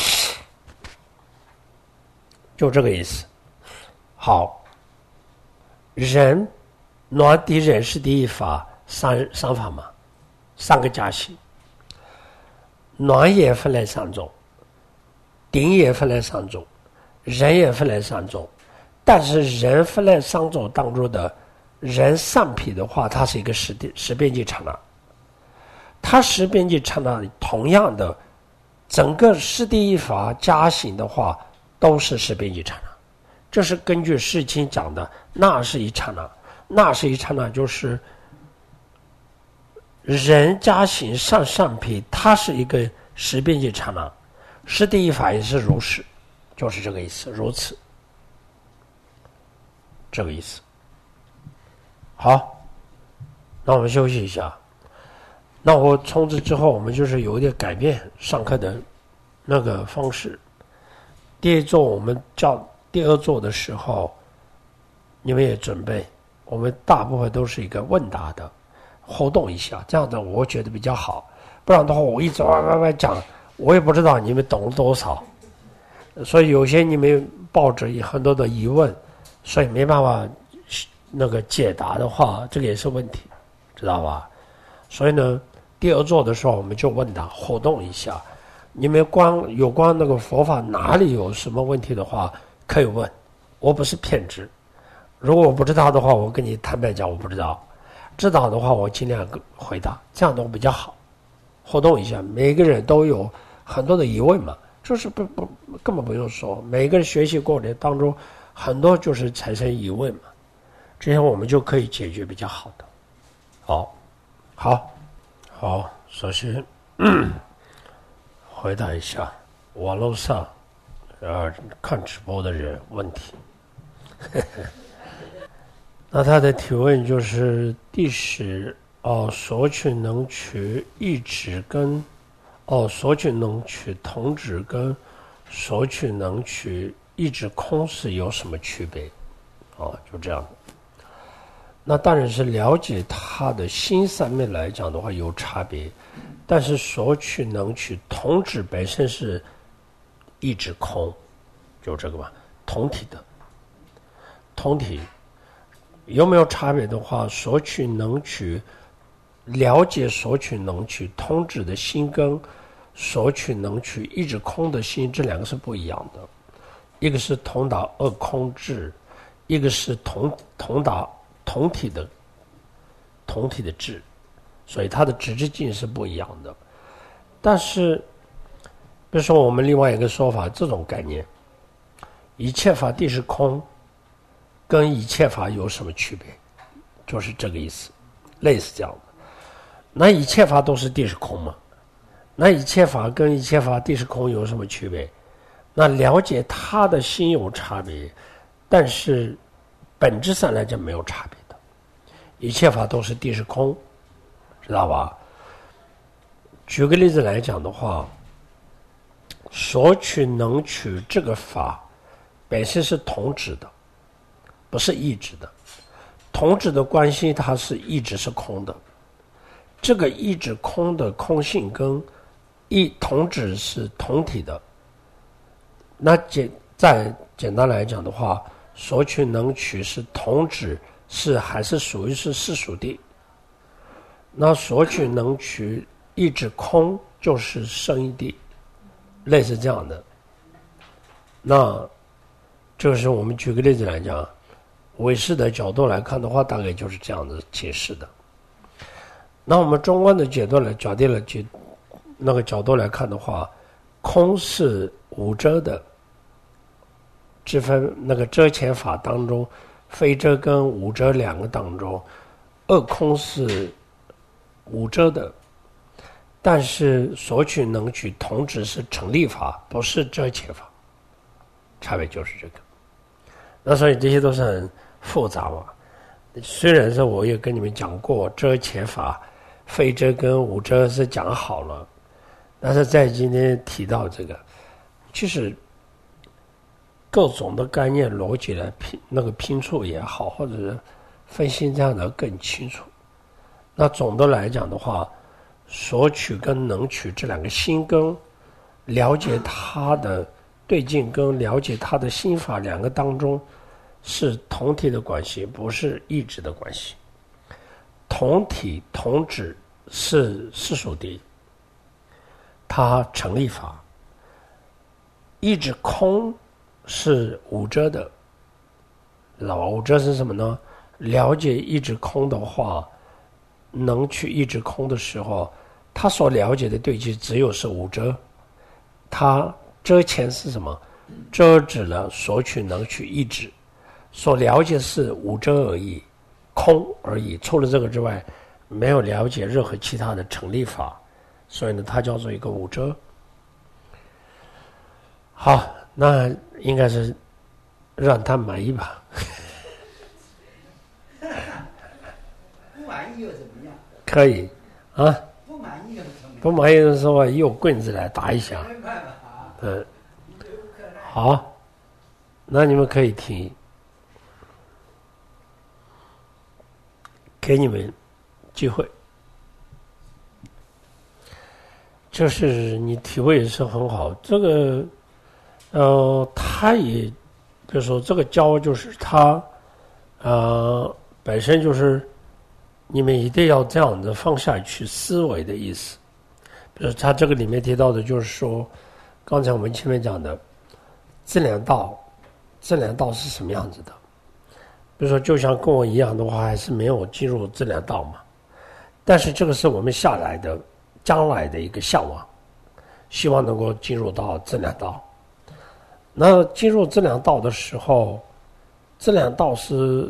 就这个意思。好，人暖敌人是第一法，三三法嘛，三个加行。暖也分类三种，顶也分类三种，人也分类三种。但是人分类三种当中的人善品的话，它是一个时时边际刹那，它时边际刹那同样的，整个师第一法加行的话都是时边际刹那，这是根据世亲讲的，那是一刹那，那是一刹那就是人加行上善品，它是一个时边际刹那，师第一法也是如是，就是这个意思，如此。这个意思。好，那我们休息一下。那我从此之后，我们就是有一点改变上课的那个方式。第一座我们教第二座的时候，你们也准备，我们大部分都是一个问答的，互动一下，这样的我觉得比较好。不然的话，我一直慢慢慢讲，我也不知道你们懂了多少，所以有些你们抱着很多的疑问。所以没办法那个解答的话，这个也是问题，知道吧？所以呢，第二座的时候我们就问答互动一下，你们关有关那个佛法哪里有什么问题的话可以问，我不是骗子。如果我不知道的话，我跟你坦白讲我不知道，知道的话我尽量回答，这样都比较好。互动一下，每个人都有很多的疑问嘛，就是不不根本不用说，每个人学习过程当中很多就是产生疑问嘛， 这样我们就可以解决比较好的。好，好，好，首先回答一下网络上呃看直播的人问题。那他的提问就是第十哦，索取能取一指跟哦，索取能取同指跟索取能取一指空是有什么区别？哦，就这样的。那当然是了解它的心上面来讲的话有差别，但是索取能取同指本身是一指空，就这个吧，同体的，同体有没有差别的话，索取能取了解索取能取同指的心跟索取能取一指空的心，这两个是不一样的，一个是同打二空制，一个是同同打同体的同体的质，所以它的直之境是不一样的。但是比如说我们另外一个说法，这种概念一切法谛是空跟一切法有什么区别，就是这个意思，类似这样的。那一切法都是谛是空嘛，那一切法跟一切法谛是空有什么区别？那了解它的心有差别，但是本质上来讲没有差别的，一切法都是谛是空，知道吧？举个例子来讲的话，索取能取这个法本身是同指的，不是异指的。同指的关系它是异指是空的，这个异指空的空性跟异同指是同体的。那简再简单来讲的话，索取能取是同指是还是属于是世俗谛，那索取能取一指空就是圣义谛，类似这样的。那这个是我们举个例子来讲，唯识的角度来看的话，大概就是这样子解释的。那我们中观的角度来假定了解那个角度来看的话，空是无遮的，之分那个遮前法当中，非遮跟无遮两个当中，二空是无遮的，但是索取能取同指是成立法，不是遮前法，差别就是这个。那所以这些都是很复杂嘛。虽然是我也跟你们讲过遮前法、非遮跟无遮是讲好了，但是在今天提到这个，其实各种的概念逻辑来拼那个拼凑也好，或者是分析这样的更清楚。那总的来讲的话，索取跟能取这两个心跟了解它的对境跟了解它的心法两个当中是同体的关系，不是异指的关系。同体同指是世俗谛，它成立法，异指空是无遮的，知道吧？无遮是什么呢？了解异指空的话，能取异指空的时候，他所了解的对境只有是无遮，他遮前是什么？遮止了索取能取异指，所了解是无遮而已，空而已，除了这个之外没有了解任何其他的成立法，所以呢它叫做一个无遮。好，那应该是让他满意吧。 不满意又怎么样？ 可以啊。 不满意又怎么样？ 不满意的时候用棍子来打一下。 没办法。 嗯，好，那你们可以听，给你们机会。就是你体会也是很好，这个呃，他也比如说这个教就是他呃本身就是你们一定要这样的放下去思维的意思。比如他这个里面提到的就是说，刚才我们前面讲的自然道，自然道是什么样子的？比如说就像跟我一样的话，还是没有进入自然道嘛，但是这个是我们下来的将来的一个向往，希望能够进入到自然道。那进入自然道的时候，自然道是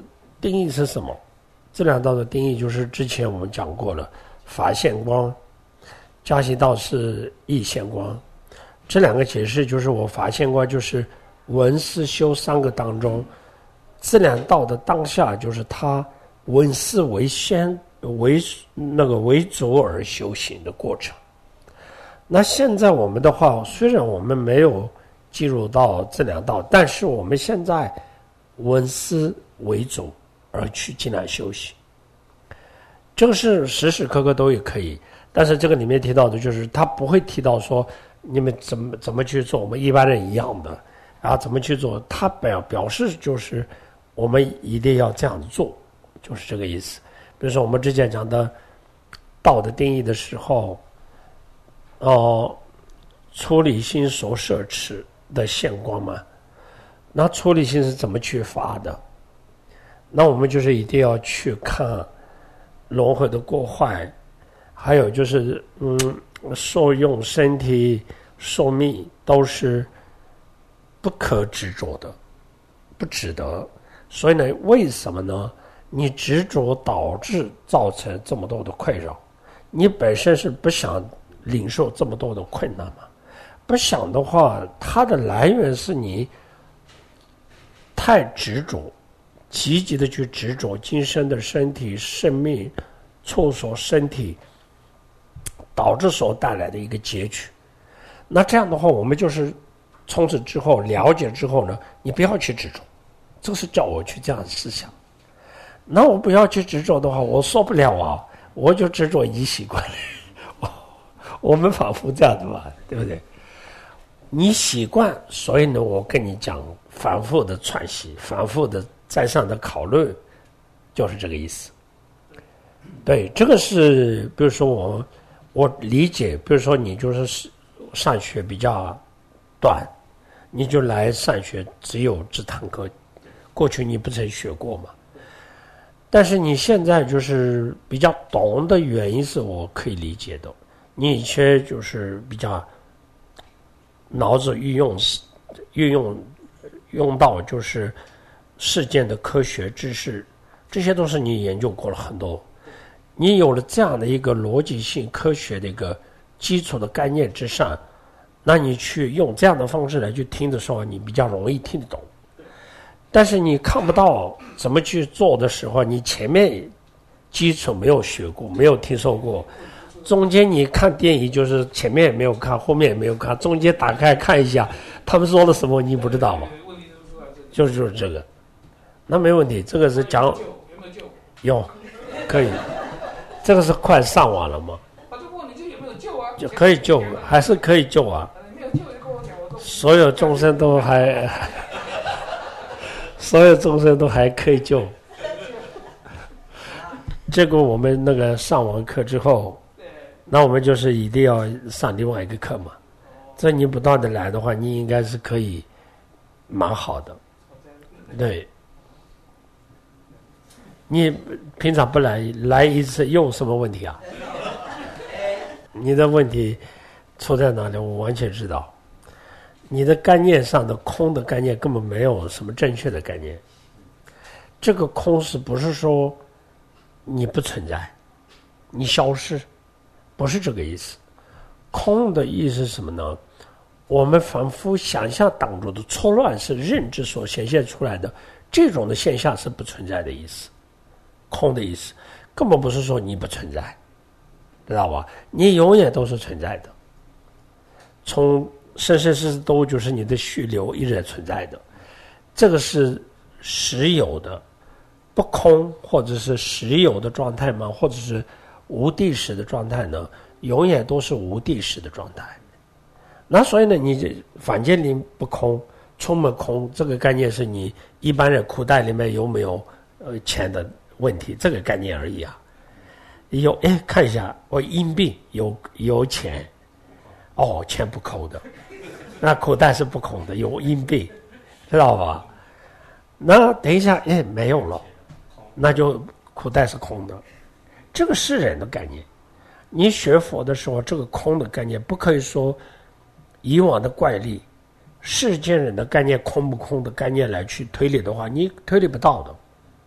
定义是什么？自然道的定义就是之前我们讲过了，法现光，家习道是义现光。这两个解释就是我法现光就是闻思修三个当中，自然道的当下就是他闻思为先为那个为主而修行的过程。那现在我们的话，虽然我们没有进入到自然道，但是我们现在闻思为主而去进来修行，这个是时时刻刻都也可以。但是这个里面提到的就是他不会提到说你们怎么怎么去做我们一般人一样的啊，怎么去做，他表表示就是我们一定要这样子做，就是这个意思。比如说我们之前讲的道的定义的时候，哦，出离心所摄持的现光嘛，那出离心是怎么去发的？那我们就是一定要去看轮回的过坏，还有就是嗯，受用身体寿命都是不可执着的，不值得。所以呢，为什么呢？你执着导致造成这么多的困扰，你本身是不想领受这么多的困难吗？不想的话，它的来源是你太执着，积极的去执着今生的身体生命触所身体导致所带来的一个结局。那这样的话，我们就是从此之后了解之后呢，你不要去执着，这是叫我去这样思想。那我不要去执着的话，我受不了啊，我就执着已经习惯了。我们仿佛这样的嘛，对不对？你习惯，所以呢，我跟你讲，反复的串习，反复的在上的讨论，就是这个意思。对，这个是，比如说我我理解，比如说你就是上学比较短，你就来上学只有这堂课，过去你不曾学过嘛。但是你现在就是比较懂的原因是我可以理解的，你以前就是比较脑子运用运用用到就是世间的科学知识，这些都是你研究过了很多，你有了这样的一个逻辑性科学的一个基础的概念之上，那你去用这样的方式来去听的时候，你比较容易听得懂。但是你看不到怎么去做的时候，你前面基础没有学过，没有听说过，中间你看电影就是前面也没有看，后面也没有看，中间打开看一下他们说了什么你不知道吗？就是就是这个，那没问题，这个是讲有可以，这个是快上网了吗？就可以救，还是可以救啊！所有众生都还。所有众生都还可以救，结果我们那个上完课之后，那我们就是一定要上另外一个课嘛。这你不断的来的话，你应该是可以蛮好的。对，你平常不来，来一次有什么问题啊？你的问题出在哪里？我完全知道。你的概念上的空的概念根本没有什么正确的概念。这个空是不是说你不存在，你消失，不是这个意思。空的意思是什么呢？我们凡夫想象当中的错乱是认知所显现出来的，这种的现象是不存在的意思。空的意思根本不是说你不存在，知道吧？你永远都是存在的，从生生世世都就是你的续流依然存在的，这个是实有的，不空或者是实有的状态吗？或者是无地识的状态呢？永远都是无地识的状态。那所以呢，你反见灵不空，充满空，这个概念是你一般人口袋里面有没有呃钱的问题，这个概念而已啊。有哎，看一下我阴病有有钱，哦，钱不空的。那口袋是不空的，有阴币，知道吧？那等一下，哎，没有了，那就口袋是空的。这个是人的概念。你学佛的时候，这个空的概念不可以说以往的怪力、世间人的概念空不空的概念来去推理的话，你推理不到的。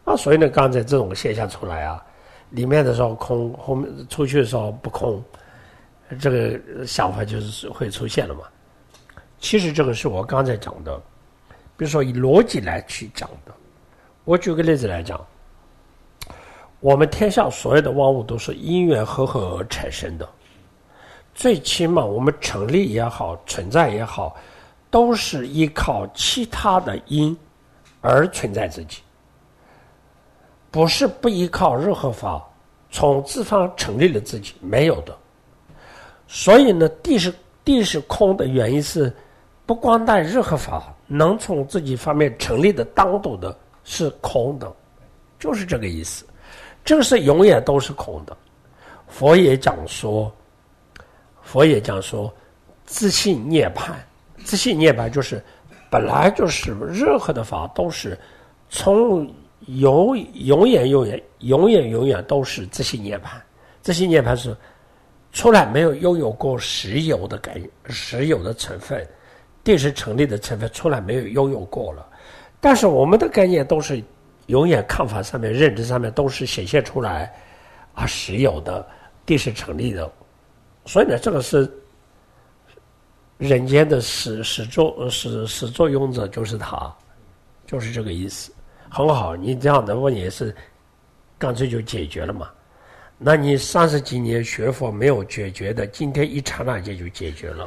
啊，所以呢，刚才这种现象出来啊，里面的时候空，后面出去的时候不空，这个想法就是会出现了嘛。其实这个是我刚才讲的，比如说以逻辑来去讲的。我举个例子来讲，我们天下所有的万物都是因缘和合而产生的，最起码我们成立也好，存在也好，都是依靠其他的因而存在自己，不是不依靠任何法从自方成立了自己，没有的。所以呢，地是地是空的原因是，不光带任何法能从自己方面成立的当度的是空的，就是这个意思。这个是永远都是空的。佛也讲说，佛也讲说，自性涅槃。自性涅槃就是本来就是任何的法都是从永永远永远永远永远都是自性涅槃。自性涅槃是出来没有拥有过实有的感实有的成分，地是成立的成分出来没有拥有过了。但是我们的概念都是永远看法上面认知上面都是显现出来啊实有的，地是成立的。所以呢，这个是人间的始始作始始作俑者就是他，就是这个意思。很好，你这样的问题是干脆就解决了嘛。那你三十几年学佛没有解决的，今天一刹那间就解决了。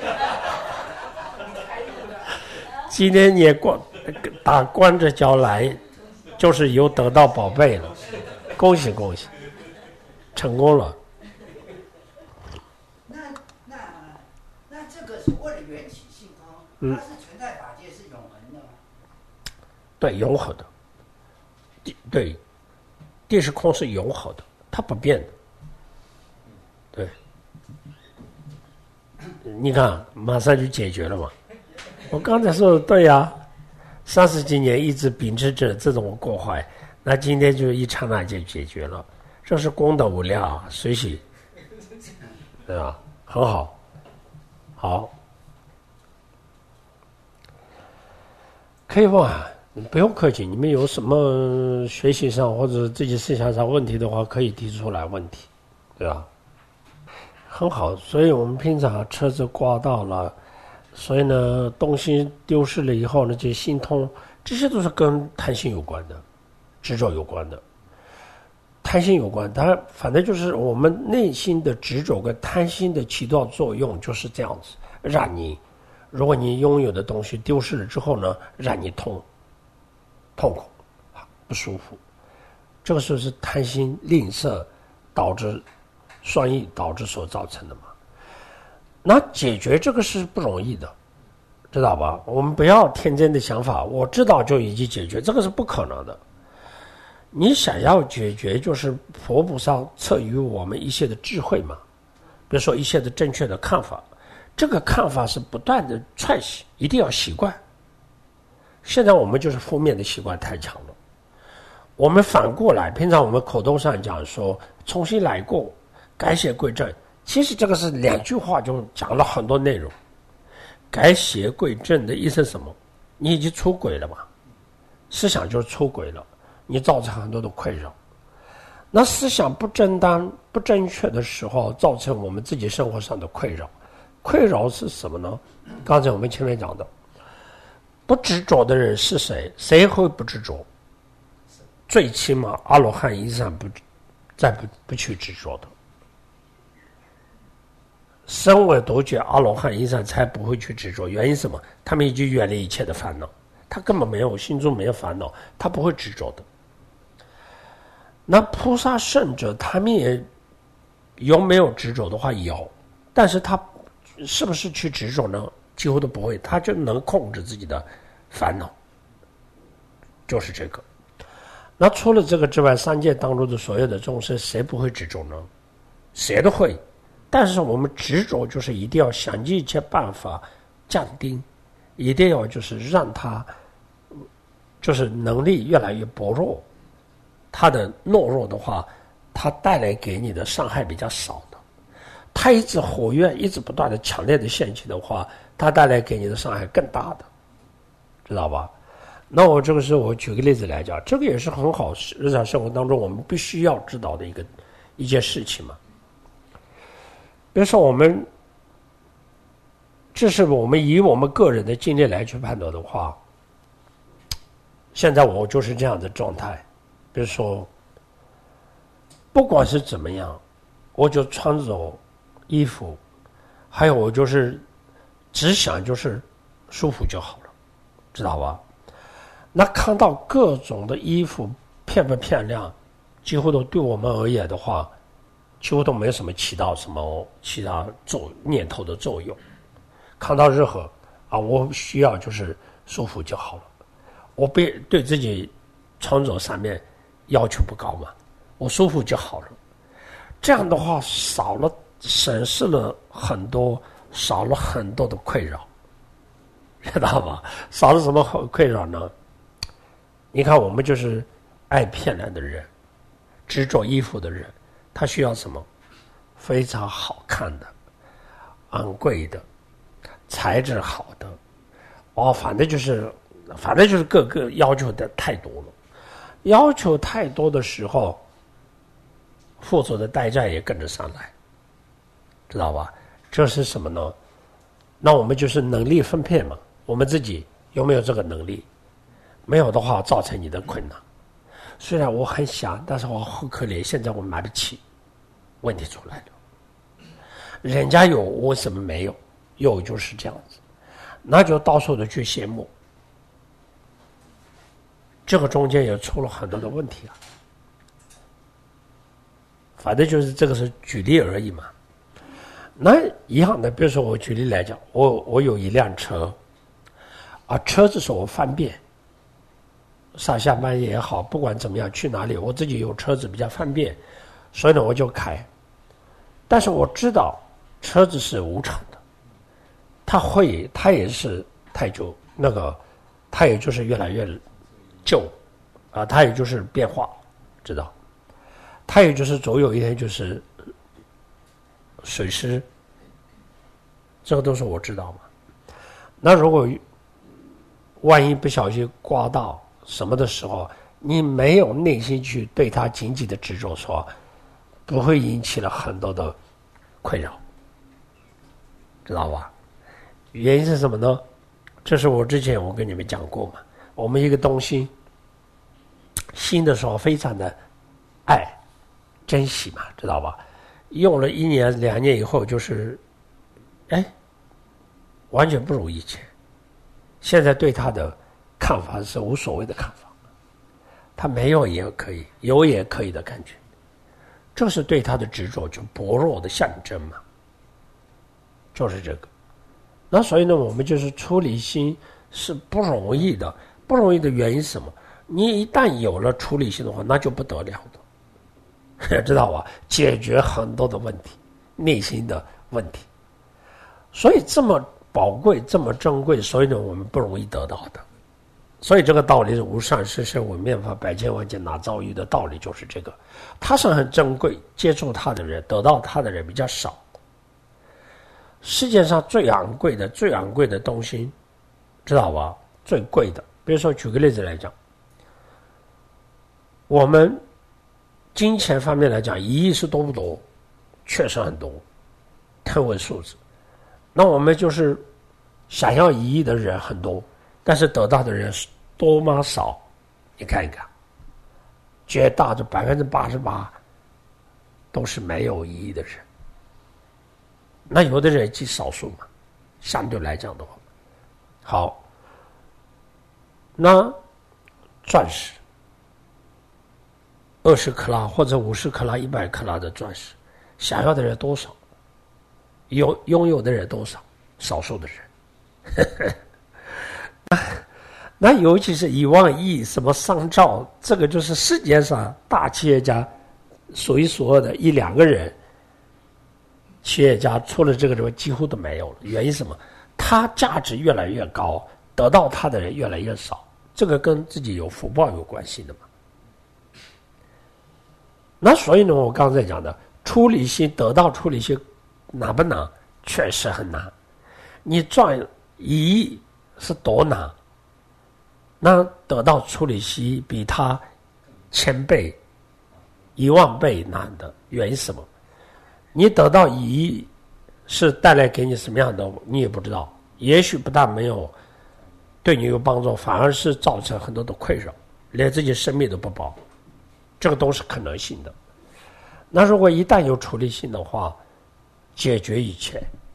今天你光打光着脚来，就是有得到宝贝了，恭喜恭喜，成功了。 那那那这个所谓的缘起性空， 嗯， 它是存在法界是永恒的吗？ 对，永恒的。对，地是空是永恒的，它不变的。对，你看，马上就解决了嘛。我刚才说的对呀、啊，三十几年一直秉持着这种过怀，那今天就一刹那间解决了，这是功德无量，随喜，对吧？很好，好，可以问啊，不用客气，你们有什么学习上或者自己思想上问题的话，可以提出来问题，对吧？很好，所以我们平常车子刮到了。所以呢，东西丢失了以后呢，就心痛，这些都是跟贪心有关的，执着有关的。贪心有关，它反正就是我们内心的执着跟贪心的起到作用就是这样子，让你，如果你拥有的东西丢失了之后呢，让你痛，痛苦，不舒服。这个时候是贪心吝啬导致双翼导致所造成的嘛。那解决这个是不容易的，知道吧？我们不要天真的想法，我知道就已经解决，这个是不可能的。你想要解决，就是佛菩萨赐予我们一些的智慧嘛，比如说一些的正确的看法，这个看法是不断的串习，一定要习惯。现在我们就是负面的习惯太强了，我们反过来，平常我们口头上讲说重新来过，改邪归正。其实这个是两句话就讲了很多内容。改邪归正的意思是什么？你已经出轨了嘛，思想就是出轨了，你造成很多的困扰。那思想不正当不正确的时候，造成我们自己生活上的困扰。困扰是什么呢？刚才我们前面讲的，不执着的人是谁？谁会不执着？最起码阿罗汉以上不再不不去执着的。身为独觉阿罗汉以上才不会去执着，原因是什么？他们已经远离一切的烦恼，他根本没有心中没有烦恼，他不会执着的。那菩萨圣者他们也有没有执着的话有，但是他是不是去执着呢？几乎都不会，他就能控制自己的烦恼，就是这个。那除了这个之外，三界当中的所有的众生，谁不会执着呢？谁都会。但是我们执着就是一定要想尽一切办法降低，一定要就是让他就是能力越来越薄弱，他的懦弱的话，他带来给你的伤害比较少的。他一直活跃，一直不断的强烈的陷进的话，他带来给你的伤害更大的，知道吧？ 那我这个时候我举个例子来讲，这个也是很好，日常生活当中我们必须要知道的一个一件事情嘛。比如说我们，这是我们以我们个人的经历来去判断的话，现在我就是这样的状态。比如说，不管是怎么样，我就穿着衣服，还有我就是只想就是舒服就好了，知道吧？那看到各种的衣服漂不漂亮，几乎都对我们而言的话，几乎都没有什么起到什么其他作念头的作用。看到任何啊，我需要就是舒服就好了。我别对自己穿着上面要求不高嘛，我舒服就好了。这样的话，少了省事了很多，少了很多的困扰，知道吧？少了什么困扰呢？你看，我们就是爱漂亮的人，执着衣服的人，他需要什么？非常好看的、昂贵的、材质好的，哦，反正就是，反正就是各个要求的太多了。要求太多的时候，付出的代价也跟着上来，知道吧？这是什么呢？那我们就是能力分配嘛，我们自己有没有这个能力？没有的话，造成你的困难。虽然我很想，但是我好可怜，现在我买不起，问题出来了。人家有，为什么没有？有就是这样子，那就到处的去羡慕，这个中间也出了很多的问题啊。反正就是这个是举例而已嘛。那一样的，比如说我举例来讲，我我有一辆车，啊，车子是我方便，上下班也好，不管怎么样去哪里，我自己有车子比较方便，所以呢我就开。但是我知道车子是无常的，它会，它也是太久，那个，它也就是越来越旧，啊，它也就是变化，知道。它也就是总有一天就是水湿，这个都是我知道嘛。那如果万一不小心刮到什么的时候，你没有内心去对它紧紧的执着说，不会引起了很多的困扰，知道吧？原因是什么呢？这是我之前我跟你们讲过嘛。我们一个东西新的时候非常的爱珍惜嘛，知道吧？用了一年两年以后，就是哎，完全不如以前。现在对他的看法是无所谓的看法，他没有也可以，有也可以的感觉，这是对他的执着，就薄弱的象征嘛，就是这个。那所以呢，我们就是处理心是不容易的，不容易的原因是什么？你一旦有了处理心的话，那就不得了的，知道吧？解决很多的问题，内心的问题，所以这么宝贵，这么珍贵，所以呢，我们不容易得到的。所以这个道理是无上师身闻妙法，百千万劫难遭遇的道理就是这个。它是很珍贵，接触它的人，得到它的人比较少。世界上最昂贵的、最昂贵的东西，知道吧？最贵的，比如说举个例子来讲，我们金钱方面来讲，一亿是多不多？确实很多，天文数字。那我们就是想要一亿的人很多，但是得到的人多吗？少？你看一看，绝大的百分之八十八都是没有一亿的人。那有的人极少数嘛，相对来讲的话，好，那钻石二十克拉或者五十克拉、一百克拉的钻石，想要的人多少？有拥有的人多少？少数的人。那尤其是一万亿、什么上兆，这个就是世界上大企业家数一数二的一两个人。企业家除了这个之外几乎都没有了，原因是什么？他价值越来越高，得到他的人越来越少，这个跟自己有福报有关系的嘛。那所以呢，我刚才讲的处理心，得到处理心难不难？确实很难。你赚一亿是多难？ 那得到处理息比他千倍、一万倍难的原因是什么？你得到一是带来给你什么样的，你也不知道。也许不但没有对你有帮助，反而是造成很多的困扰，连自己生命都不保，这个都是可能性的。那如果一旦有处理性的话，解决一切。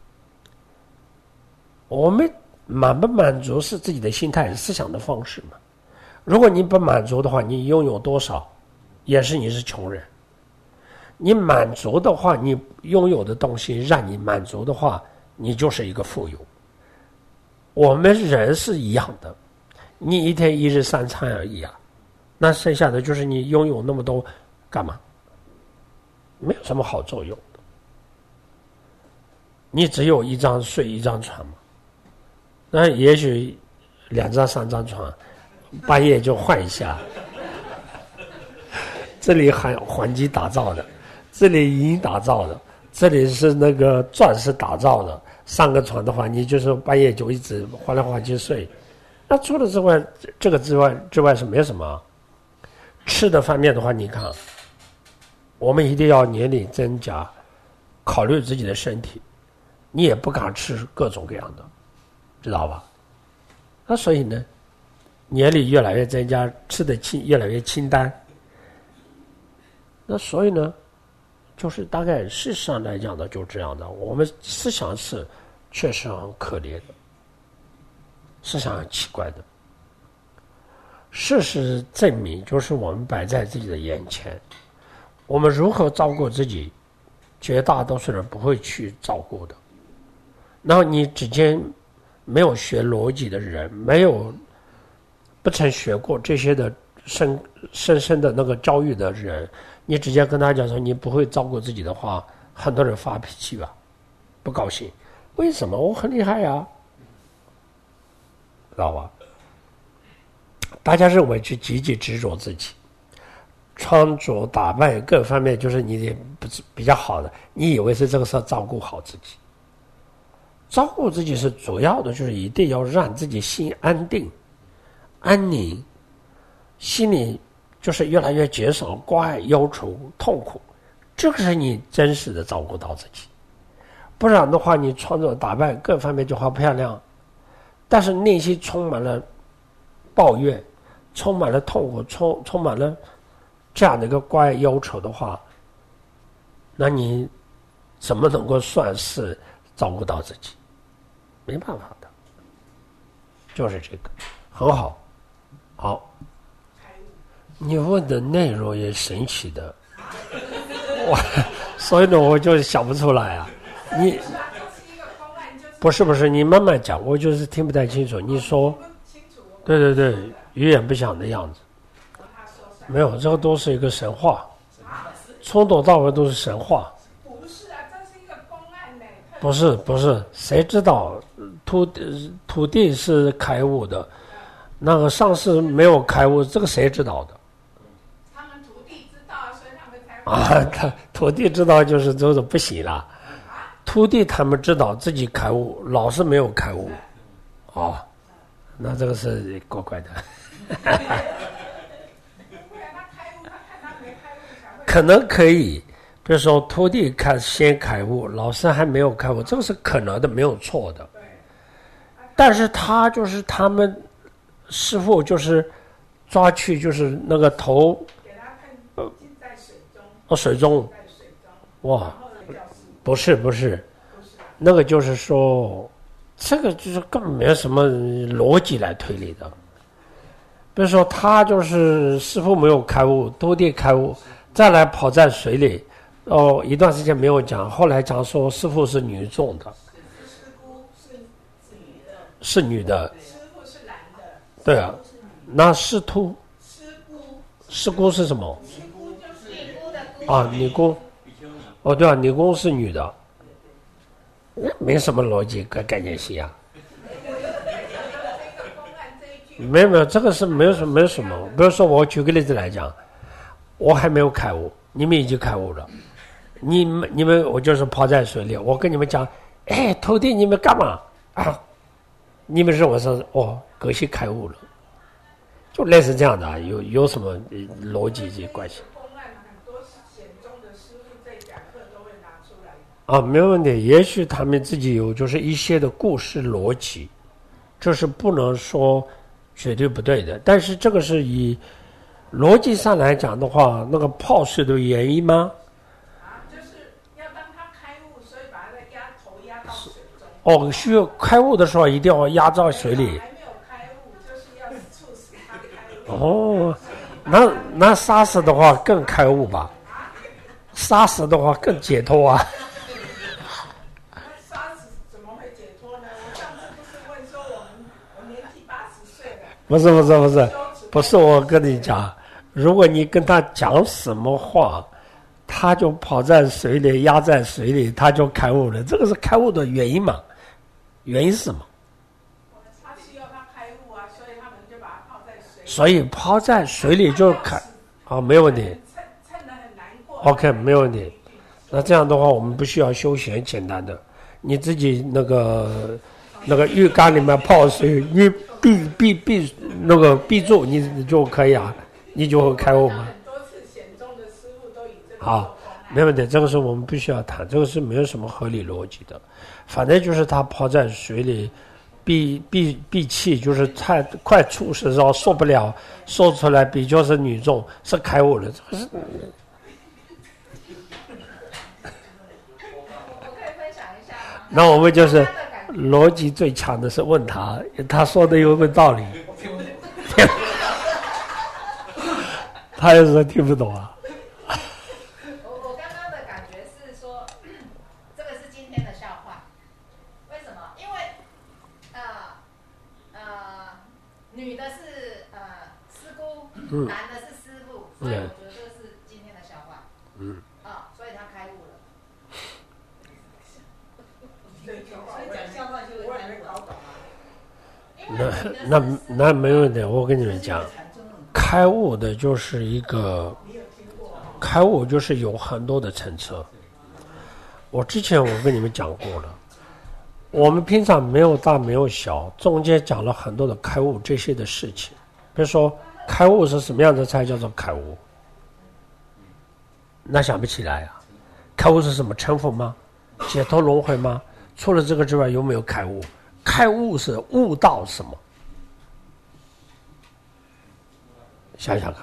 我们满不满足是自己的心态、思想的方式嘛。如果你不满足的话，你拥有多少，也是你是穷人。你满足的话，你拥有的东西让你满足的话，你就是一个富有。我们人是一样的，你一天一日三餐而已啊，那剩下的就是你拥有那么多干嘛？没有什么好作用的。你只有一张睡一张床嘛，那也许两张三张床，半夜就换一下。这里还黄金打造的，这里银打造的，这里是那个钻石打造的。上个床的话，你就是半夜就一直换来换去睡。那除了之外，这个之外之外是没什么。吃的方面的话，你看，我们一定要年龄增加，考虑自己的身体，你也不敢吃各种各样的，知道吧？那所以呢，年龄越来越增加，吃的清越来越清淡。那所以呢，就是大概事实上来讲呢，就这样的。我们思想是确实很可怜的，思想很奇怪的。事实证明，就是我们摆在自己的眼前，我们如何照顾自己，绝大多数人不会去照顾的。然后你之间没有学逻辑的人，没有不曾学过这些的深深深的那个教育的人，你直接跟他讲说你不会照顾自己的话，很多人发脾气吧，不高兴。为什么？我很厉害呀，知道吧？大家认为去积极执着自己，穿着打扮各方面就是你不是比较好的，你以为是这个时候照顾好自己。照顾自己是主要的，就是一定要让自己心安定、安宁，心里就是越来越减少关爱、忧愁、痛苦，这个是你真实的照顾到自己。不然的话，你穿着打扮各方面就好漂亮，但是内心充满了抱怨，充满了痛苦，充充满了这样的一个关爱忧愁的话，那你怎么能够算是照顾到自己？没办法的，就是这个，很好，好。你问的内容也神奇的，我所以呢，我就想不出来啊。你不是不是，你慢慢讲，我就是听不太清楚。你说，对对对，语言不详的样子，没有，这个都是一个神话，从头到尾都是神话。 不是啊，这是一个公案呢。 不是不是，谁知道土土地是开悟的，那个上市没有开悟，这个谁知道的？ 他们土地知道，所以他们才啊，他土地知道就是就是不行了。土地他们知道自己开悟，老是没有开悟，哦，那这个是怪怪的。可能可以，比如说土地开先开悟，老师还没有开悟，这个是可能的，没有错的。但是他就是他们师傅就是抓去就是那个头， 给他看浸在水中， 哦，水中， 在水中， 哇，不是不是，那个就是说，这个就是根本没有什么逻辑来推理的。比如说他就是师傅没有开悟，土地开悟，再来跑在水里，哦，一段时间没有讲，后来讲说师傅是女众的， 师姑是女的， 是女的， 师傅是男的， 对啊，那师徒， 师姑， 师姑是什么？ 师姑就是女姑的姑啊，女姑，哦，对啊，女姑是女的，没什么逻辑跟概念性啊。没有没有，这个是没有什么没有什么。比如说，我举个例子来讲，我还没有开悟，你们已经开悟了，你们你们我就是泡在水里，我跟你们讲，哎，徒弟你们干嘛啊？你们认为说哦，葛西开悟了， 就类似这样的啊，有有什么逻辑及关系？啊，没有问题。也许他们自己有就是一些的故事逻辑，这是不能说绝对不对的。但是这个是以逻辑上来讲的话，那个泡水的原因吗？ 啊，就是要让他开悟，所以把他的压头压到水中。 哦，需要开悟的时候一定要压到水里。 还没有开悟，就是要促使他开悟。 哦，那那杀死的话更开悟吧？杀死的话更解脱啊！ 那杀死怎么会解脱呢？我上次不是问说我们我年纪八十岁了。 不是不是不是不是，我跟你讲，如果你跟他讲什么话，他就跑在水里，压在水里，他就开悟了。这个是开悟的原因嘛？原因是什么？ 他需要他开悟啊，所以他们就把他泡在水里。 所以泡在水里就开，啊，没有问题。 趁趁得很难过。 OK， 没有问题。那这样的话，我们不需要修行，简单的，你自己那个那个浴缸里面泡水，你闭闭闭那个闭住，你你就可以啊，你就会开悟嘛。 很多次显宗的师父都以这个好，没问题，这个是我们必须要谈，这个是没有什么合理逻辑的。反正就是他泡在水里，闭闭闭气，就是太快出时候受不了，说出来比就是女众是开悟了，这个是。那我们就是逻辑最强的是问他，他说的有没有道理？他也是听不懂啊。 我我刚刚的感觉是说，这个是今天的笑话。为什么？因为呃呃，女的是呃师姑， 嗯、 男的是师傅，所以我觉得这是今天的笑话。嗯。啊，所以他开悟了。 那那那没问题，我跟你们讲，开悟的就是一个开悟，就是有很多的层次。我之前我跟你们讲过了，我们平常没有大没有小，中间讲了很多的开悟这些的事情。比如说，开悟是什么样的才叫做开悟？那想不起来啊？开悟是什么？成佛吗？解脱轮回吗？除了这个之外，有没有开悟？开悟是悟到什么？想想看。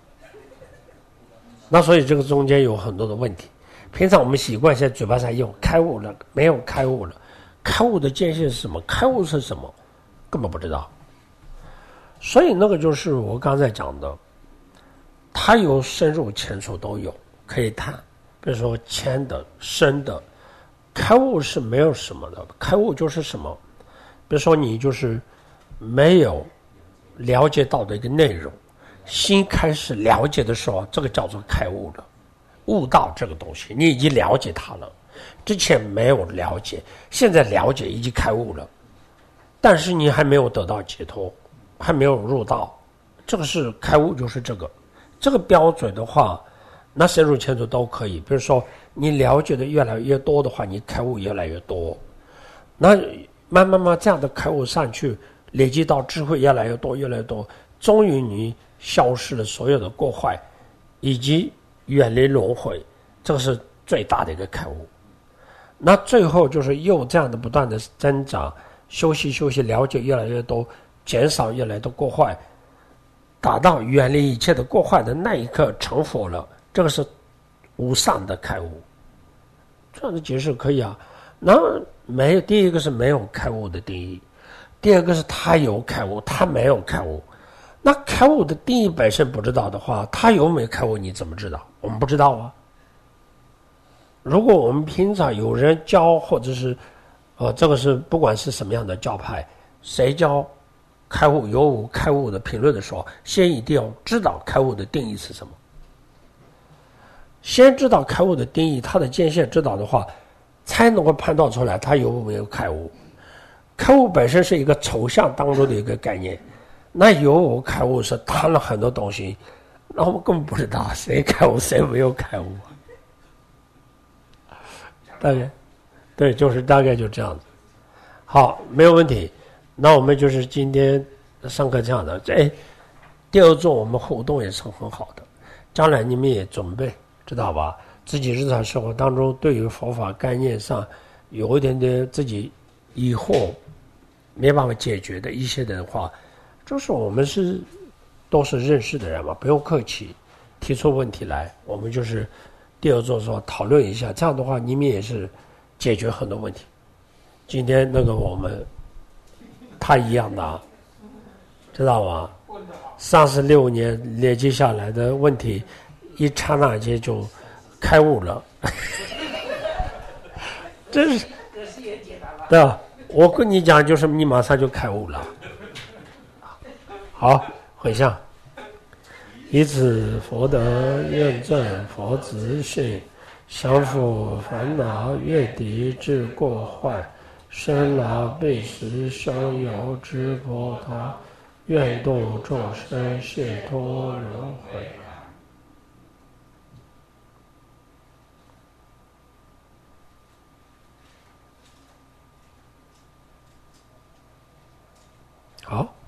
那所以这个中间有很多的问题。平常我们习惯在嘴巴上用开悟了，没有开悟了。开悟的界限是什么？开悟是什么？根本不知道。所以那个就是我刚才讲的，它有深入浅出都有可以谈。比如说浅的、深的，开悟是没有什么的。开悟就是什么？比如说你就是没有了解到的一个内容，新开始了解的时候，这个叫做开悟了，悟到这个东西，你已经了解它了。之前没有了解，现在了解已经开悟了，但是你还没有得到解脱，还没有入道，这个是开悟，就是这个。这个标准的话，那深入浅出都可以。比如说你了解的越来越多的话，你开悟越来越多，那慢慢慢这样的开悟上去，累积到智慧越来越多越来越多，终于你消失了所有的过坏，以及远离轮回，这个是最大的一个开悟。那最后就是又这样的不断的增长，休息休息，了解越来越多，减少越来越多过坏，达到远离一切的过坏的那一刻成佛了，这个是无上的开悟。这样的解释可以啊。那没有，第一个是没有开悟的定义，第二个是他有开悟，他没有开悟。那开悟的定义本身不知道的话，他有没有开悟你怎么知道？我们不知道啊。如果我们平常有人教，或者是呃，这个是不管是什么样的教派，谁教开悟有开悟的评论的时候，先一定要知道开悟的定义是什么。先知道开悟的定义，它的界限知道的话，才能够判断出来他有没有开悟。开悟本身是一个抽象当中的一个概念，那有开悟是谈了很多东西，那我们根本不知道谁开悟谁没有开悟。大概对，就是大概就这样子。好，没有问题。那我们就是今天上课这样的。哎， 第二种我们互动也是很好的，将来你们也准备知道吧？自己日常生活当中对于佛法概念上有一点点自己疑惑没办法解决的一些的话，就是我们是都是认识的人嘛，不用客气，提出问题来，我们就是第二种说讨论一下，这样的话你们也是解决很多问题。今天那个我们他一样的啊，知道吗？三十六年累积下来的问题，一刹那间就开悟了，真是，对吧？我跟你讲，就是你马上就开悟了。好，回向，以此佛德认证佛子性，降伏烦恼，越敌治过患，生老病死，逍遥之波涛。愿度众生，解脱轮回。好。